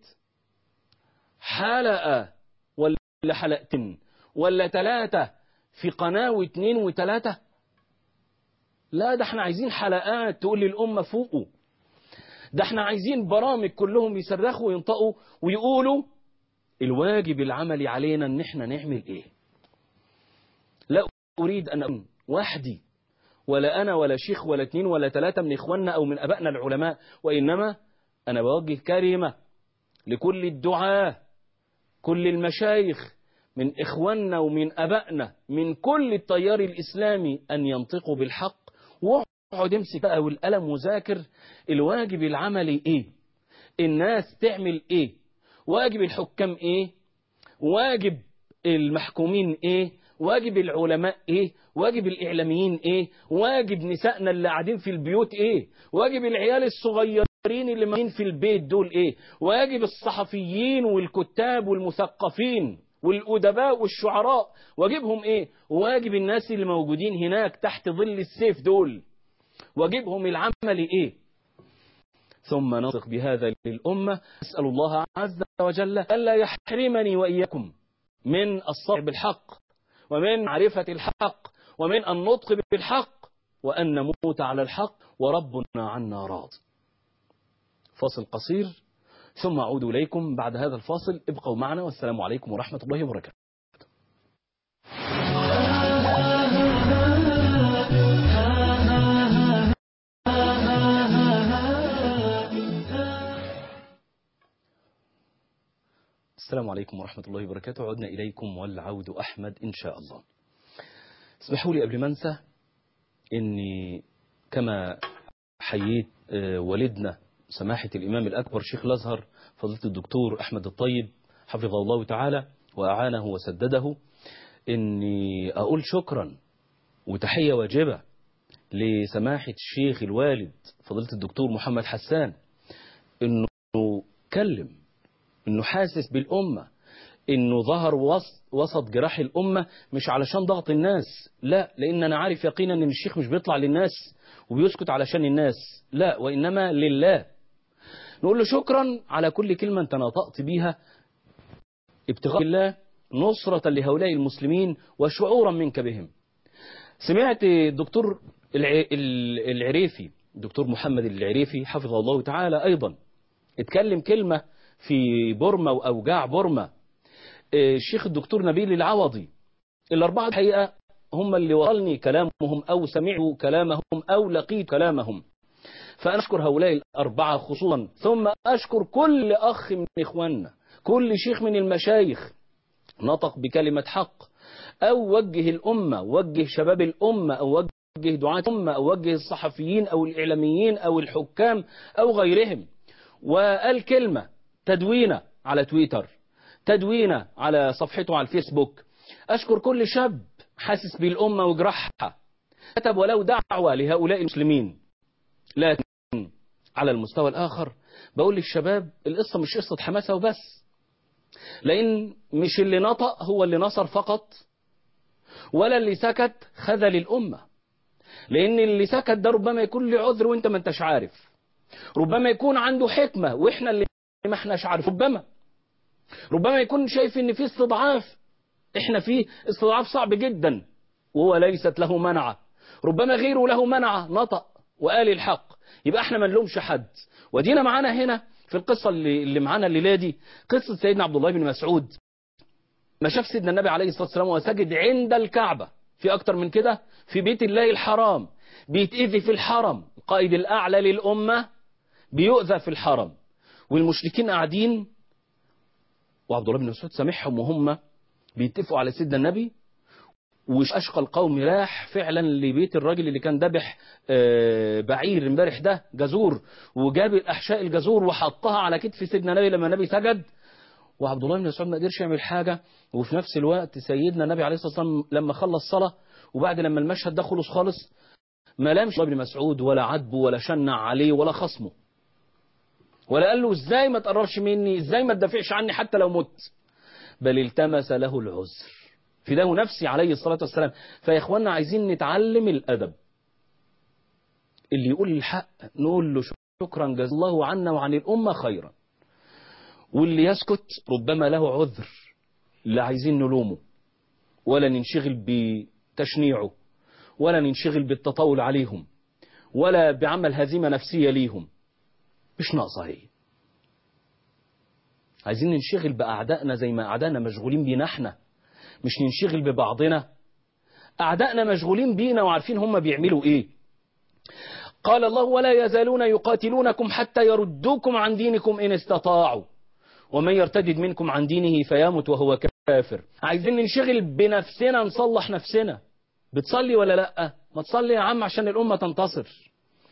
S1: حلقة ولا حلقتين ولا ثلاثة في قناة واثنين وثلاثة. لا، ده احنا عايزين حلقات تقول للأمة فوقوا. ده احنا عايزين برامج كلهم يصرخوا وينطقوا ويقولوا الواجب العملي علينا ان احنا نعمل ايه. لا اريد ان اكون وحدي، ولا انا ولا شيخ ولا اثنين ولا ثلاثة من اخواننا او من ابائنا العلماء، وانما انا بوجه كلمة لكل الدعاة، كل المشايخ من إخواننا ومن أبائنا من كل التيار الإسلامي أن ينطقوا بالحق. واقعد امسك بقى والقلم وذاكر الواجب العملي إيه، الناس تعمل إيه، واجب الحكام إيه، واجب المحكومين إيه، واجب العلماء إيه، واجب الإعلاميين إيه، واجب نسائنا اللي قاعدين في البيوت إيه، واجب العيال الصغيرين اللي ماشيين في البيت دول إيه، واجب الصحفيين والكتاب والمثقفين والأدباء والشعراء واجبهم إيه، واجب الناس اللي موجودين هناك تحت ظل السيف دول واجبهم العمل إيه. ثم نطق بهذا للأمة. أسأل الله عز وجل ألا يحرمني وإياكم من الصبر بالحق ومن معرفة الحق ومن النطق بالحق وأن نموت على الحق وربنا عنا راض. فاصل قصير ثم أعود إليكم بعد هذا الفاصل. ابقوا معنا والسلام عليكم ورحمة الله وبركاته. السلام عليكم ورحمة الله وبركاته. عدنا إليكم والعود أحمد إن شاء الله. اسمحوا لي قبل ما أنسى إني كما حييت والدنا سماحة الإمام الأكبر شيخ الأزهر فضيلة الدكتور أحمد الطيب حفظه الله تعالى وأعانه وسدده، إني أقول شكرا وتحية واجبة لسماحة الشيخ الوالد فضيلة الدكتور محمد حسان، إنه كلم، إنه حاسس بالأمة، إنه ظهر وسط جراح الأمة، مش علشان ضغط الناس، لا، لأن أنا عارف يقينا إن الشيخ مش بيطلع للناس وبيسكت علشان الناس، لا، وإنما لله. نقول له شكرا على كل كلمة أنت نطقت بيها ابتغاء الله نصرة لهؤلاء المسلمين وشعورا منك بهم. سمعت الدكتور العريفي الدكتور محمد العريفي حفظه الله تعالى أيضا اتكلم كلمة في بورما وأوجاع بورما. الشيخ الدكتور نبيل العوضي، الأربعة الحقيقة هم اللي وصلني كلامهم أو سمعوا كلامهم أو لقيت كلامهم، فأنا أشكر هؤلاء الأربعة خصوصا، ثم أشكر كل أخ من إخواننا، كل شيخ من المشايخ نطق بكلمة حق أو وجه الأمة، وجه شباب الأمة أو وجه دعاة الأمة أو وجه الصحفيين أو الإعلاميين أو الحكام أو غيرهم، وقال كلمة تدوينة على تويتر، تدوينة على صفحته على الفيسبوك. أشكر كل شاب حاسس بالأمة وجرحها كتب ولو دعوة لهؤلاء المسلمين. لكن على المستوى الآخر بقول للشباب القصة مش قصة حماسة وبس، لأن مش اللي نطق هو اللي نصر فقط، ولا اللي سكت خذل الأمة، لأن اللي سكت ده ربما يكون له عذر وانت ما انتش عارف، ربما يكون عنده حكمة واحنا اللي ما احناش عارف، ربما ربما يكون شايف ان في استضعاف، احنا فيه استضعاف صعب جدا وهو ليست له منعة، ربما غيره له منعة نطق وقال الحق، يبقى احنا ما نلومش حد. ودينا معانا هنا في القصة اللي, اللي معانا الليلة دي قصة سيدنا عبد الله بن مسعود، ما شاف سيدنا النبي عليه الصلاة والسلام وسجد عند الكعبة، في أكتر من كده، في بيت الله الحرام، بيتأذي في الحرم، القائد الأعلى للأمة بيؤذى في الحرم، والمشركين قاعدين وعبد الله بن مسعود سامحهم وهم بيتفقوا على سيدنا النبي. وأشقى القوم راح فعلا لبيت الراجل اللي كان ذبح بعير امبارح ده جزور، وجاب الأحشاء الجزور وحطها على كتف سيدنا النبي لما النبي سجد، وعبد الله بن مسعود ما قدرش يعمل حاجة. وفي نفس الوقت سيدنا النبي عليه الصلاة والسلام لما خلص صلاة وبعد لما المشهد ده خلص خالص ما لامش عبد الله بن مسعود ولا عاتبه ولا شنع عليه ولا خصمه ولا قال له ازاي ما تقربش مني، ازاي ما تدافعش عني حتى لو مت، بل التمس له العذر فداه نفسي عليه الصلاة والسلام. فيا إخواننا عايزين نتعلم الأدب. اللي يقول الحق نقول له شكرا جزا الله عنا وعن الأمة خيرا، واللي يسكت ربما له عذر، لا عايزين نلومه ولا ننشغل بتشنيعه ولا ننشغل بالتطاول عليهم ولا بعمل هزيمة نفسية ليهم، مش ناقصة هي. عايزين ننشغل بأعدائنا زي ما أعدائنا مشغولين بينا احنا، مش ننشغل ببعضنا. أعدائنا مشغولين بينا وعارفين هم بيعملوا ايه. قال الله ولا يزالون يقاتلونكم حتى يردوكم عن دينكم إن استطاعوا ومن يرتدد منكم عن دينه فيمت وهو كافر. عايزين ننشغل بنفسنا، نصلح نفسنا. بتصلي ولا لأ؟ ما تصلي يا عم عشان الأمة تنتصر.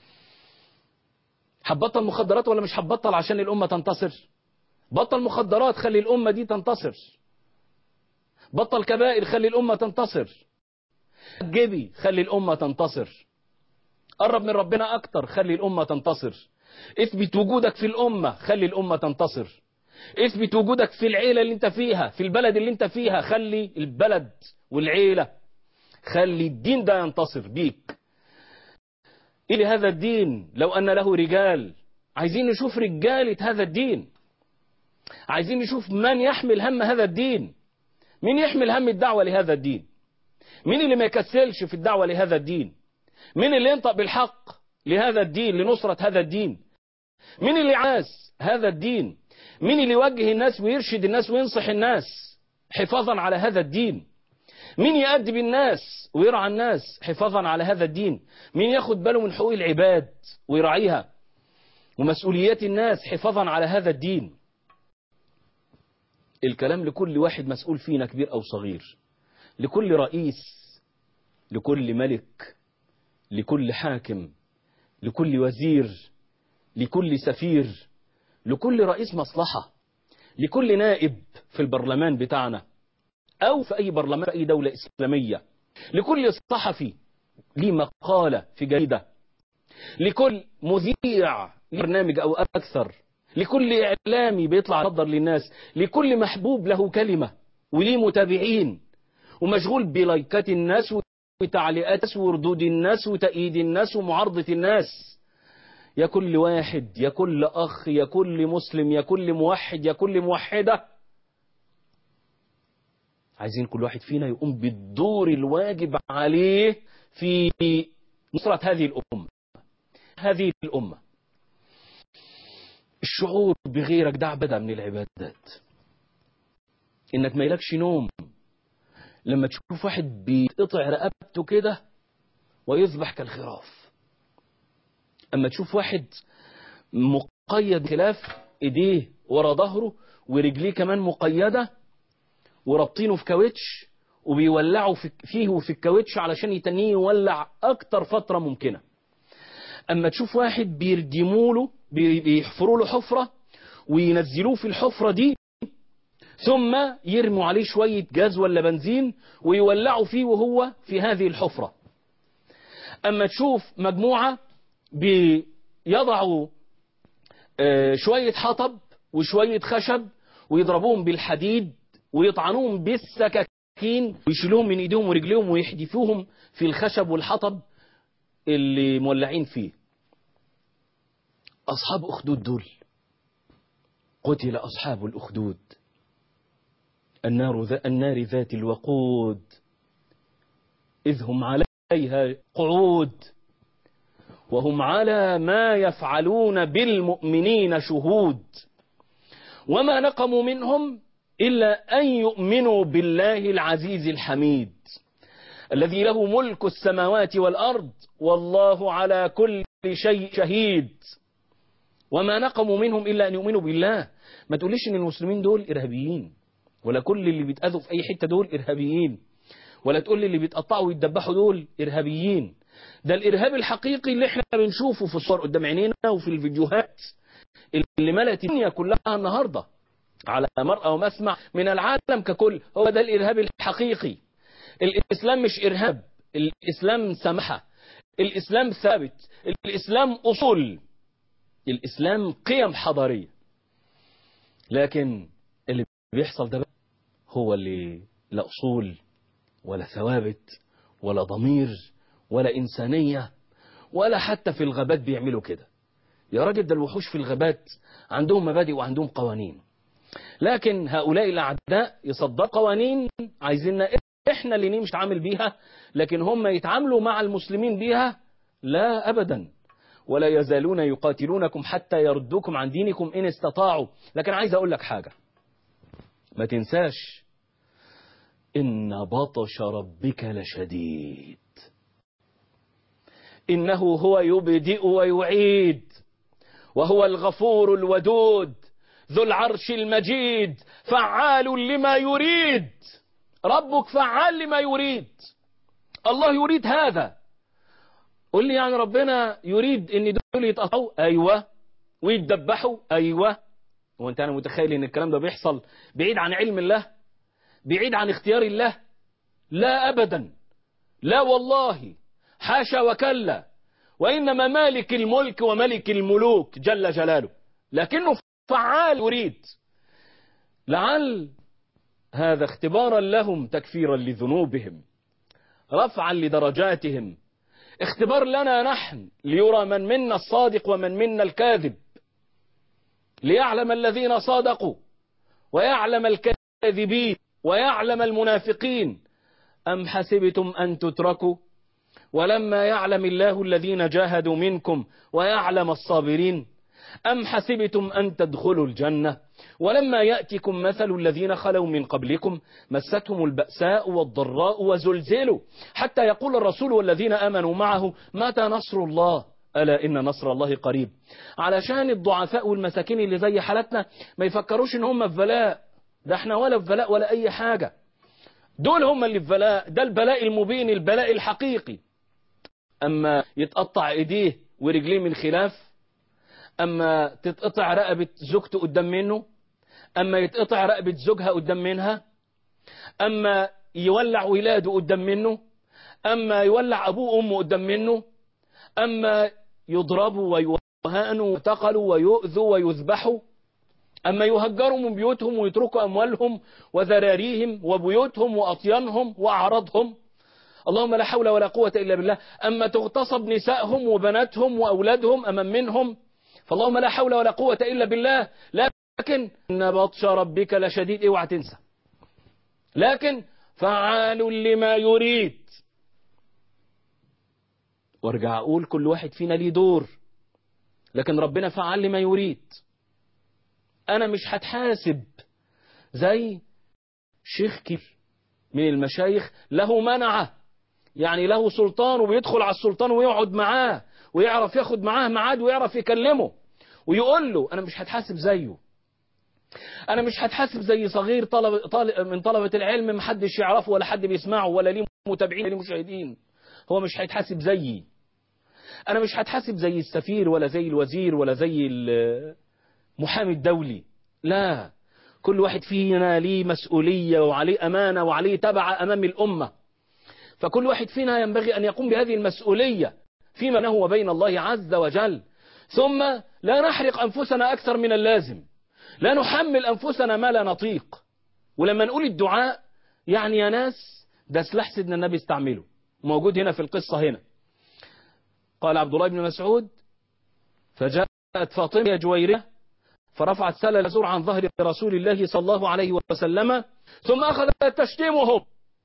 S1: هتبطل مخدرات ولا مش هتبطل عشان الأمة تنتصر؟ بطل مخدرات خلي الأمة دي تنتصر. بطل كبائر خلي الأمة تنتصر. جبي خلي الأمة تنتصر. قرب من ربنا أكتر خلي الأمة تنتصر. اثبت وجودك في الأمة خلي الأمة تنتصر. اثبت وجودك في العيلة اللي انت فيها، في البلد اللي انت فيها، خلي البلد والعيلة، خلي الدين ده ينتصر بيك. إلى هذا الدين لو أن له رجال، عايزين نشوف رجالة هذا الدين، عايزين نشوف من يحمل هم هذا الدين، مين يحمل هم الدعوة لهذا الدين، مين اللي ما يكسلش في الدعوة لهذا الدين، مين اللي ينطق بالحق لهذا الدين لنصرة هذا الدين، مين اللي عاس هذا الدين، مين اللي يوجه الناس ويرشد الناس وينصح الناس حفاظا على هذا الدين، مين يأدب الناس ويرعى الناس حفاظا على هذا الدين، مين ياخد باله من حقوق العباد ويراعيها ومسؤوليات الناس حفاظا على هذا الدين. الكلام لكل واحد مسؤول فينا كبير أو صغير، لكل رئيس، لكل ملك، لكل حاكم، لكل وزير، لكل سفير، لكل رئيس مصلحة، لكل نائب في البرلمان بتاعنا أو في أي برلمان في أي دولة إسلامية، لكل صحفي ليه مقالة في جريدة، لكل مذيع برنامج أو أكثر، لكل إعلامي بيطلع يصدر للناس، لكل محبوب له كلمة وليه متابعين ومشغول بلايكات الناس وتعليقات الناس وردود الناس وتأييد الناس ومعارضة الناس. يا كل واحد، يا كل أخ، يا كل مسلم، يا كل موحد، يا كل موحدة، عايزين كل واحد فينا يقوم بالدور الواجب عليه في نصرة هذه الأمة. هذه الأمة الشعور بغيرك ده عبادة من العبادات. إنك ما يلكش نوم لما تشوف واحد بيقطع رقبته كده ويذبح كالخراف، أما تشوف واحد مقيد خلاف إيديه ورا ظهره ورجليه كمان مقيدة وربطينه في كاوتش وبيولعوا فيه وفي الكاوتش علشان يتنيه يولع أكتر فترة ممكنة. أما تشوف واحد بيردموا له، بيحفروا له حفرة وينزلوه في الحفرة دي ثم يرموا عليه شوية جاز ولا بنزين ويولعوا فيه وهو في هذه الحفرة. أما تشوف مجموعة بيضعوا شوية حطب وشوية خشب ويضربوهم بالحديد ويطعنوهم بالسكاكين ويشيلوهم من ايديهم ورجليهم ويحدفوهم في الخشب والحطب اللي مولعين فيه. أصحاب أخدود دول، قتل أصحاب الأخدود النار, ذا النار ذات الوقود إذ هم عليها قعود وهم على ما يفعلون بالمؤمنين شهود وما نقموا منهم إلا أن يؤمنوا بالله العزيز الحميد الذي له ملك السماوات والأرض والله على كل شيء شهيد. وما نقموا منهم إلا أن يؤمنوا بالله. ما تقوليش إن المسلمين دول إرهابيين، ولا كل اللي بيتأذوا في أي حتة دول إرهابيين، ولا تقول لي اللي بيتقطعوا ويتدبحوا دول إرهابيين. ده الإرهاب الحقيقي اللي احنا بنشوفه في الصور قدام عينينا وفي الفيديوهات اللي ملأت الدنيا كلها النهاردة على مرأى ومسمع من العالم ككل. هو ده الإرهاب الحقيقي. الإسلام مش إرهاب، الإسلام سمحة، الإسلام ثابت، الإسلام أصول، الإسلام قيم حضارية. لكن اللي بيحصل ده هو اللي لا أصول ولا ثوابت ولا ضمير ولا إنسانية، ولا حتى في الغابات بيعملوا كده. يا راجل ده الوحوش في الغابات عندهم مبادئ وعندهم قوانين، لكن هؤلاء الأعداء يصدروا قوانين عايزيننا إحنا اللي نمشي نتعامل بيها، لكن هم يتعاملوا مع المسلمين بيها لا أبدا. ولا يزالون يقاتلونكم حتى يردوكم عن دينكم إن استطاعوا. لكن عايز أقول لك حاجة، ما تنساش إن بطش ربك لشديد، إنه هو يبدئ ويعيد، وهو الغفور الودود ذو العرش المجيد فعال لما يريد. ربك فعال لما يريد، الله يريد هذا. قل لي يعني ربنا يريد ان دول يتقطعوا؟ ايوه. ويتذبحوا؟ ايوه. وانت انا متخيل ان الكلام ده بيحصل بعيد عن علم الله، بعيد عن اختيار الله؟ لا ابدا، لا والله، حاشا وكلا، وانما مالك الملك وملك الملوك جل جلاله، لكنه فعال يريد. لعل هذا اختبارا لهم، تكفيرا لذنوبهم، رفعا لدرجاتهم، اختبار لنا نحن ليرى من منا الصادق ومن منا الكاذب، ليعلم الذين صادقوا ويعلم الكاذبين ويعلم المنافقين. أم حسبتم أن تتركوا ولما يعلم الله الذين جاهدوا منكم ويعلم الصابرين؟ أم حسبتم أن تدخلوا الجنة ولما يأتكم مثل الذين خلوا من قبلكم مستهم البأساء والضراء وزلزلوا حتى يقول الرسول والذين آمنوا معه متى نصر الله ألا إن نصر الله قريب. علشان الضعفاء والمساكين اللي زي حالتنا ما يفكروش إن هم في بلاء، ده احنا ولا في بلاء ولا أي حاجة، دول هم اللي في بلاء، ده البلاء المبين، البلاء الحقيقي. أما يتقطع إيديه ورجليه من خلاف، أما تتقطع رقبة زوجته قدام منه، أما يتقطع رقبة زوجها قدام منها، أما يولع ولاده قدام منه، أما يولع أبوه وأمه قدام منه، أما يضربوا ويهانوا ويعتقلوا ويؤذوا ويذبحوا، أما يهجروا من بيوتهم ويتركوا أموالهم وذراريهم وبيوتهم وأطيانهم وأعراضهم، اللهم لا حول ولا قوة إلا بالله. أما تغتصب نسائهم وبناتهم وأولادهم أمام منهم، فاللهم لا حول ولا قوة إلا بالله. لكن إن بطش ربك لشديد، اوعى تنسى، لكن فعال لما يريد. وارجع أقول كل واحد فينا ليه دور، لكن ربنا فعال لما يريد. أنا مش هتحاسب زي شيخ كبير من المشايخ له منعه، يعني له سلطان وبيدخل على السلطان ويقعد معاه ويعرف ياخد معاه ميعاد ويعرف يكلمه ويقول له. أنا مش هتحاسب زيه، أنا مش هتحاسب زي صغير طلب طالب من طلبة العلم محدش يعرفه ولا حد بيسمعه ولا ليه متابعين ولا ليه مشاهدين، هو مش هيتحاسب زيي. أنا مش هتحاسب زي السفير ولا زي الوزير ولا زي المحامي الدولي، لا، كل واحد فينا ليه مسؤولية وعليه أمانة وعليه تبع أمام الأمة، فكل واحد فينا ينبغي أن يقوم بهذه المسؤولية فيما بينه وبين الله عز وجل. ثم لا نحرق أنفسنا أكثر من اللازم، لا نحمل أنفسنا ما لا نطيق. ولما نقول الدعاء يعني يا ناس ده سلاح سيدنا النبي استعمله، موجود هنا في القصة هنا. قال عبد الله بن مسعود فجاءت فاطمة جويرية فرفعت سلة الزور عن ظهر رسول الله صلى الله عليه وسلم ثم أخذت تشتمهم.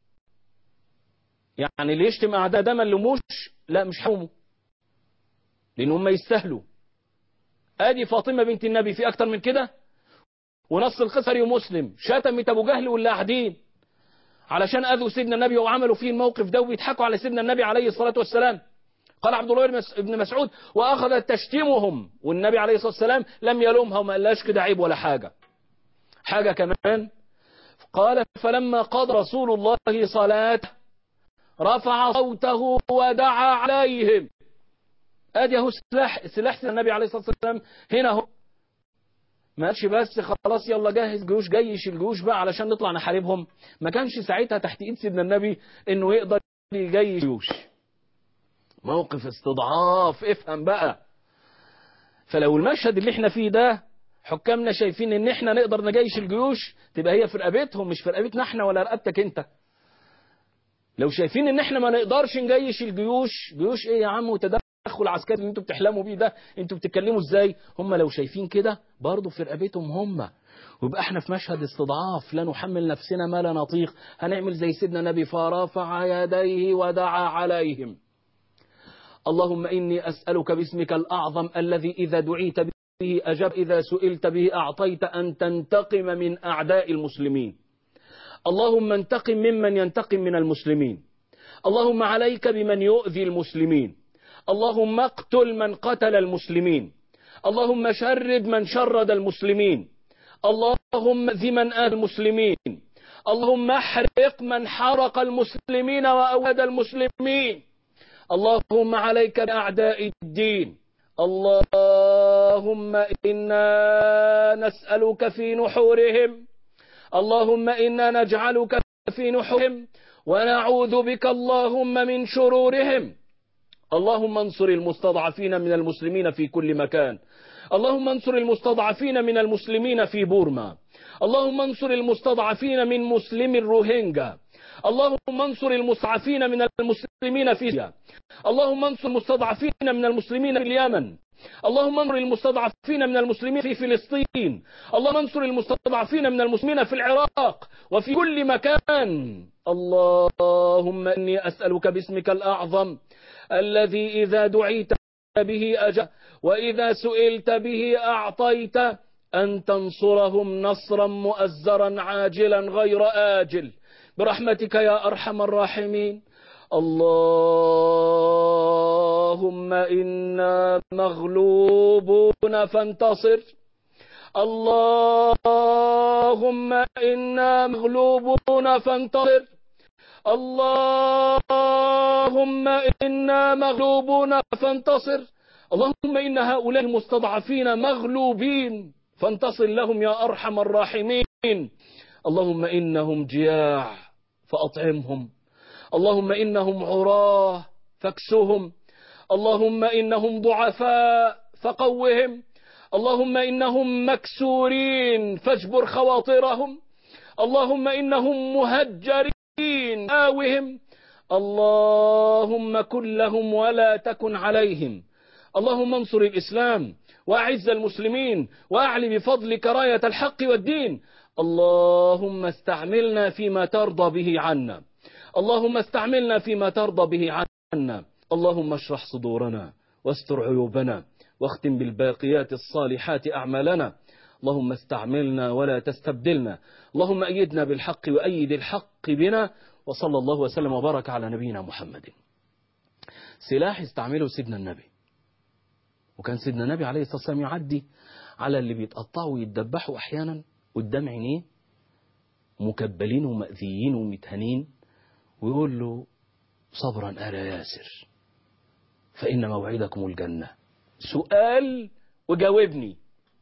S1: يعني اللي يشتم أعداء ده ما نلوموش، لا مش حومه، لأن هم يستاهلوا. ادي فاطمة بنت النبي، في أكتر من كده؟ ونص القصري ومسلم شتمت أبو جهل واللي قاعدين علشان أذوا سيدنا النبي وعملوا فيه الموقف ده وبيضحكوا على سيدنا النبي عليه الصلاة والسلام. قال عبد الله بن مسعود وأخذت تشتمهم، والنبي عليه الصلاة والسلام لم يلومها وما قالهاش كده عيب ولا حاجة. حاجة كمان قال فلما قضى رسول الله صلاته رفع صوته ودعا عليهم. ادي اهو سلاح سلاح النبي عليه الصلاة والسلام هنا اهو. ما قالش بس خلاص يلا جهز جيوش، جيش الجيوش بقى علشان نطلع نحاربهم، ما كانش ساعتها تحت ايد سيدنا النبي انه يقدر يجيش جيوش. موقف استضعاف، افهم بقى. فلو المشهد اللي احنا فيه ده حكامنا شايفين ان احنا نقدر نجيش الجيوش، تبقى هي في رقبتهم مش في رقبتنا احنا ولا رقبتك انت. لو شايفين ان احنا ما نقدرش نجيش الجيوش، جيوش ايه يا عم وتدخل عسكري اللي انتوا بتحلموا بيه ده، انتوا بتتكلموا ازاي؟ هم لو شايفين كده برضه في رقبتهم هم. ويبقى احنا في مشهد استضعاف، لا نحمل نفسنا ما لا نطيق، هنعمل زي سيدنا النبي فرفع يديه ودعا عليهم. اللهم إني أسألك باسمك الأعظم الذي إذا دعيت به أجاب، إذا سئلت به أعطيت، أن تنتقم من أعداء المسلمين. اللهم انتقم ممن ينتقم من المسلمين. اللهم عليك بمن يؤذي المسلمين. اللهم اقتل من قتل المسلمين. اللهم شرد من شرد المسلمين. اللهم ذي من آذى المسلمين. اللهم احرق من حرق المسلمين وأواد المسلمين. اللهم عليك بأعداء الدين. اللهم إنا نسألك في نحورهم. اللهم إنا نجعلك في نحورهم ونعوذ بك اللهم من شرورهم. اللهم انصر المستضعفين من المسلمين في كل مكان. اللهم انصر المستضعفين من المسلمين في بورما. اللهم انصر المستضعفين من مسلم الروهينجا. اللهم انصر المستضعفين من المسلمين في سوريا. اللهم انصر المستضعفين من المسلمين في اليمن. اللهم انصر المستضعفين من المسلمين في فلسطين. اللهم انصر المستضعفين من المسلمين في العراق وفي كل مكان. اللهم إني أسألك باسمك الأعظم الذي إذا دعيت به أجاب وإذا سئلت به أعطيت، أن تنصرهم نصرا مؤزرا عاجلا غير آجل برحمتك يا أرحم الراحمين. اللهم إنا مغلوبون فانتصر. اللهم إنا مغلوبون فانتصر. اللهم إنا مغلوبون فانتصر. اللهم إن هؤلاء المستضعفين مغلوبين فانتصر لهم يا أرحم الراحمين. اللهم إنهم جياع فأطعمهم. اللهم إنهم عراه فاكسهم. اللهم إنهم ضعفاء فقوهم. اللهم إنهم مكسورين فاجبر خواطرهم. اللهم إنهم مهجرين آوهم. اللهم كن لهم ولا تكن عليهم. اللهم انصر الإسلام وأعز المسلمين وأعلي بفضلك راية الحق والدين. اللهم استعملنا فيما ترضى به عنا. اللهم استعملنا فيما ترضى به عنا. اللهم اشرح صدورنا واستر عيوبنا واختم بالباقيات الصالحات أعمالنا. اللهم استعملنا ولا تستبدلنا. اللهم أيدنا بالحق وأيد الحق بنا. وصلى الله وسلم وبارك على نبينا محمد. سلاح استعمله سيدنا النبي، وكان سيدنا النبي عليه الصلاة والسلام يعدي على اللي بيتقطعوا ويتدبحوا أحيانا قدام عينيه مكبلين ومأذيين ومتهانين، ويقول له صبرا آل ياسر فإن موعدكم الجنة. سؤال وجاوبني.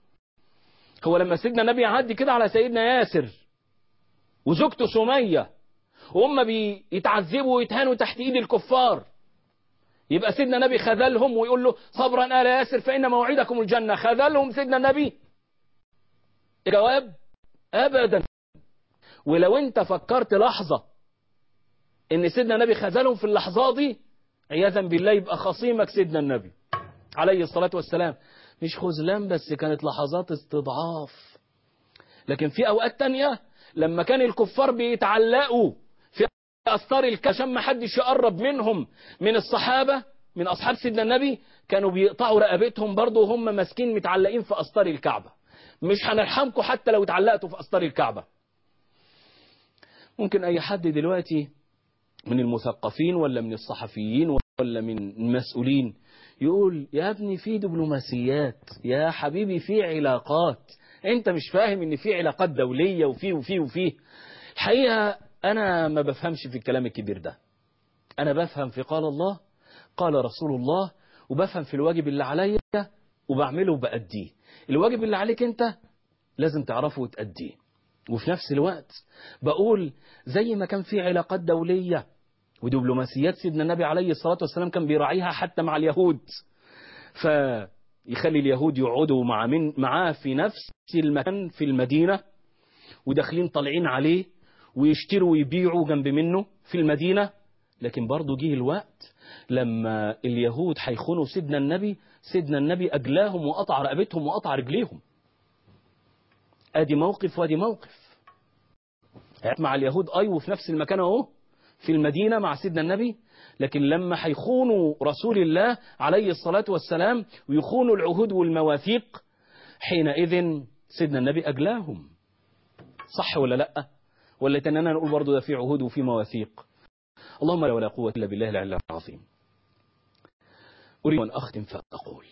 S1: هو لما سيدنا النبي يعدي كده على سيدنا ياسر وزوجته سمية وهم بيتعذبوا ويتهانوا تحت ايد الكفار، يبقى سيدنا النبي خذلهم ويقول له صبرا آل ياسر فإن موعدكم الجنة؟ خذلهم سيدنا النبي؟ الجواب أبدا. ولو انت فكرت لحظة ان سيدنا النبي خذلهم في اللحظة دي، عياذا بالله يبقى خصيمك سيدنا النبي عليه الصلاة والسلام. مش خذلان بس، كانت لحظات استضعاف. لكن في أوقات تانية لما كان الكفار بيتعلقوا في أستار الكعبة عشان ما حدش يقرب منهم من الصحابة من أصحاب سيدنا النبي، كانوا بيقطعوا رقبتهم برضه وهم ماسكين متعلقين في أستار الكعبة. مش هنرحمكم حتى لو اتعلقتوا في أستار الكعبة. ممكن أي حد دلوقتي من المثقفين ولا من الصحفيين ولا من المسؤولين يقول يا ابني في دبلوماسيات، يا حبيبي في علاقات، انت مش فاهم ان في علاقات دولية وفي وفي وفي. الحقيقة انا ما بفهمش في الكلام الكبير ده. انا بفهم في قال الله قال رسول الله، وبفهم في الواجب اللي عليا وبعمله وبأديه. الواجب اللي عليك انت لازم تعرفه وتأديه. وفي نفس الوقت بقول زي ما كان في علاقات دولية ودبلوماسيات سيدنا النبي عليه الصلاة والسلام كان بيراعيها حتى مع اليهود، فيخلي اليهود يقعدوا مع من معاه في نفس المكان في المدينة وداخلين طالعين عليه ويشتروا ويبيعوا جنب منه في المدينة لكن برضو جه الوقت لما اليهود هيخونوا سيدنا النبي، سيدنا النبي أجلاهم وقطع رقبتهم وقطع رجليهم. ادي موقف وادي موقف. مع اليهود أيوه في نفس المكان اهو في المدينة مع سيدنا النبي، لكن لما هيخونوا رسول الله عليه الصلاة والسلام ويخونوا العهود والمواثيق، حينئذ سيدنا النبي أجلاهم. صح ولا لأ؟ ولا تننا نقول برضو ده في عهود وفي مواثيق؟ اللهم لا ولا قوة إلا بالله العلي العظيم. أريد أن أختم فأقول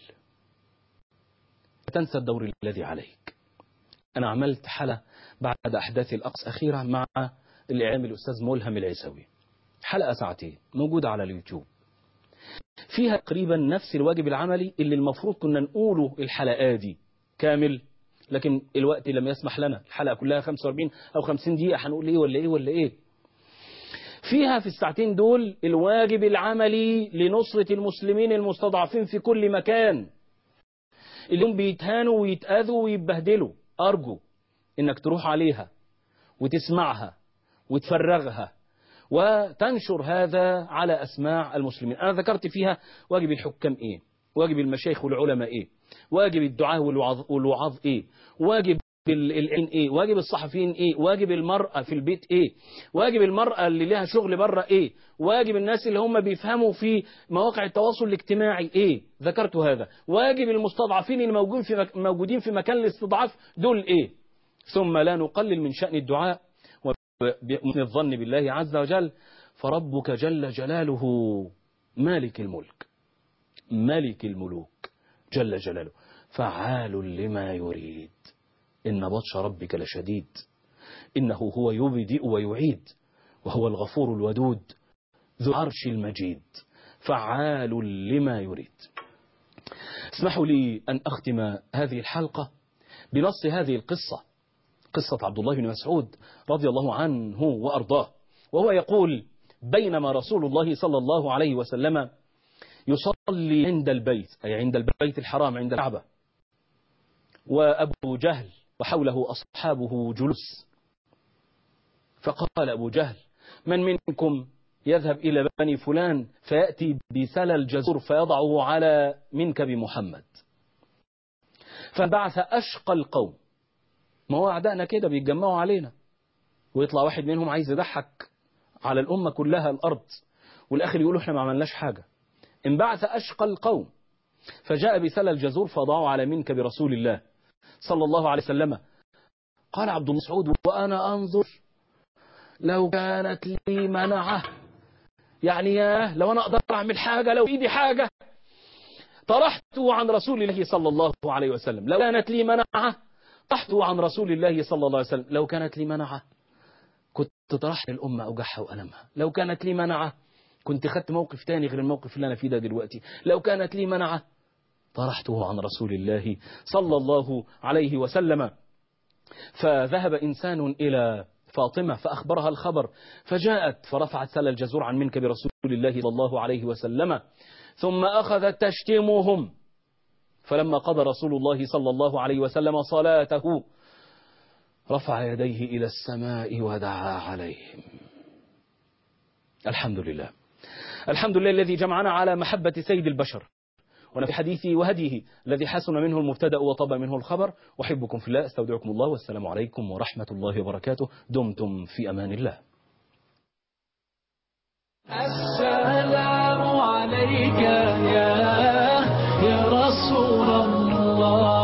S1: تنسى الدور الذي عليك. أنا عملت حلقة بعد أحداث الأقصى أخيرة مع الإعلامي الأستاذ ملهم العيسوي، حلقة ساعتين موجودة على اليوتيوب، فيها تقريبا نفس الواجب العملي اللي المفروض كنا نقوله الحلقة دي كامل، لكن الوقت لم يسمح لنا. الحلقة كلها خمسة وأربعين أو خمسين دقيقة، هنقول إيه ولا إيه ولا إيه. فيها في الساعتين دول الواجب العملي لنصرة المسلمين المستضعفين في كل مكان، اللي هم بيتهانوا ويتأذوا ويتبهدلوا. أرجو إنك تروح عليها وتسمعها وتفرغها وتنشر هذا على أسماع المسلمين. أنا ذكرت فيها واجب الحكام إيه، واجب المشايخ والعلماء إيه، واجب الدعاة والوعاظ إيه، واجب العلم إيه، واجب الصحفيين إيه، واجب المرأة في البيت إيه، واجب المرأة اللي لها شغل بره إيه، واجب الناس اللي هم بيفهموا في مواقع التواصل الاجتماعي إيه. ذكرت هذا. واجب المستضعفين اللي موجودين في مك... موجودين في مكان الاستضعاف دول إيه. ثم لا نقلل من شأن الدعاء ومن الظن بالله عز وجل، فربك جل جلاله مالك الملك، ملك الملوك جل جلاله، فعال لما يريد. إن بطش ربك لشديد، إنه هو يبدئ ويعيد، وهو الغفور الودود ذو العرش المجيد، فعال لما يريد. اسمحوا لي أن أختم هذه الحلقة بنص هذه القصة، قصة عبد الله بن مسعود رضي الله عنه وأرضاه، وهو يقول: بينما رسول الله صلى الله عليه وسلم يصلي عند البيت، أي عند البيت الحرام عند الكعبة، وأبو جهل وحوله أصحابه جلوس، فقال أبو جهل: من منكم يذهب إلى بني فلان فيأتي بسل الجزور فيضعه على منكب محمد؟ فبعث أشقى القوم، ما هو أعدائنا كده بيتجمعوا علينا، ويطلع واحد منهم عايز يضحك على الأمة كلها الأرض، والآخر يقولوا احنا ما عملناش حاجة. انبعث أشقى القوم فجاء بسل الجزور فضعه على منكب رسول الله صلى الله عليه وسلم. قال عبد الله مسعود: وأنا أنظر لو كانت لي منعه، يعني ياه لو أنا أقدر أعمل حاجة، لو إيدي حاجة طرحته عن رسول الله صلى الله عليه وسلم. لو كانت لي منعه طرحته عن رسول الله صلى الله عليه وسلم. لو كانت لي منعه كنت طرحت الأمة أوجعها وألمها. لو كانت لي منعه كنت خدت موقف تاني غير الموقف اللي أنا فيه ده دلوقتي. لو كانت لي منعه طرحته عن رسول الله صلى الله عليه وسلم. فذهب إنسان إلى فاطمة فأخبرها الخبر، فجاءت فرفعت سل الجزور عن منكب رسول الله صلى الله عليه وسلم، ثم أخذت تشتمهم. فلما قضى رسول الله صلى الله عليه وسلم صلاته رفع يديه إلى السماء ودعا عليهم. الحمد لله، الحمد لله الذي جمعنا على محبة سيد البشر، ونفي حديثي وهديه الذي حسن منه المبتدأ وطاب منه الخبر. أحبكم في الله، استودعكم الله، والسلام عليكم ورحمة الله وبركاته. دمتم في أمان الله.
S2: السلام عليك يا يا رسول الله.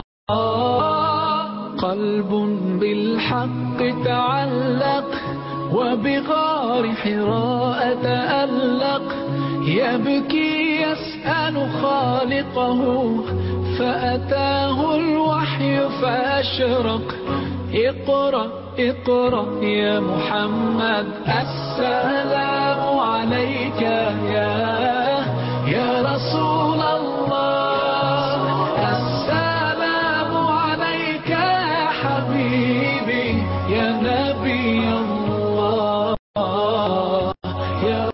S2: قلب بالحق تعلق وبغار حراء تألق، يبكي يسأل خالقه فأتاه الوحي فأشرق. اقرأ اقرأ يا محمد. السلام عليك يا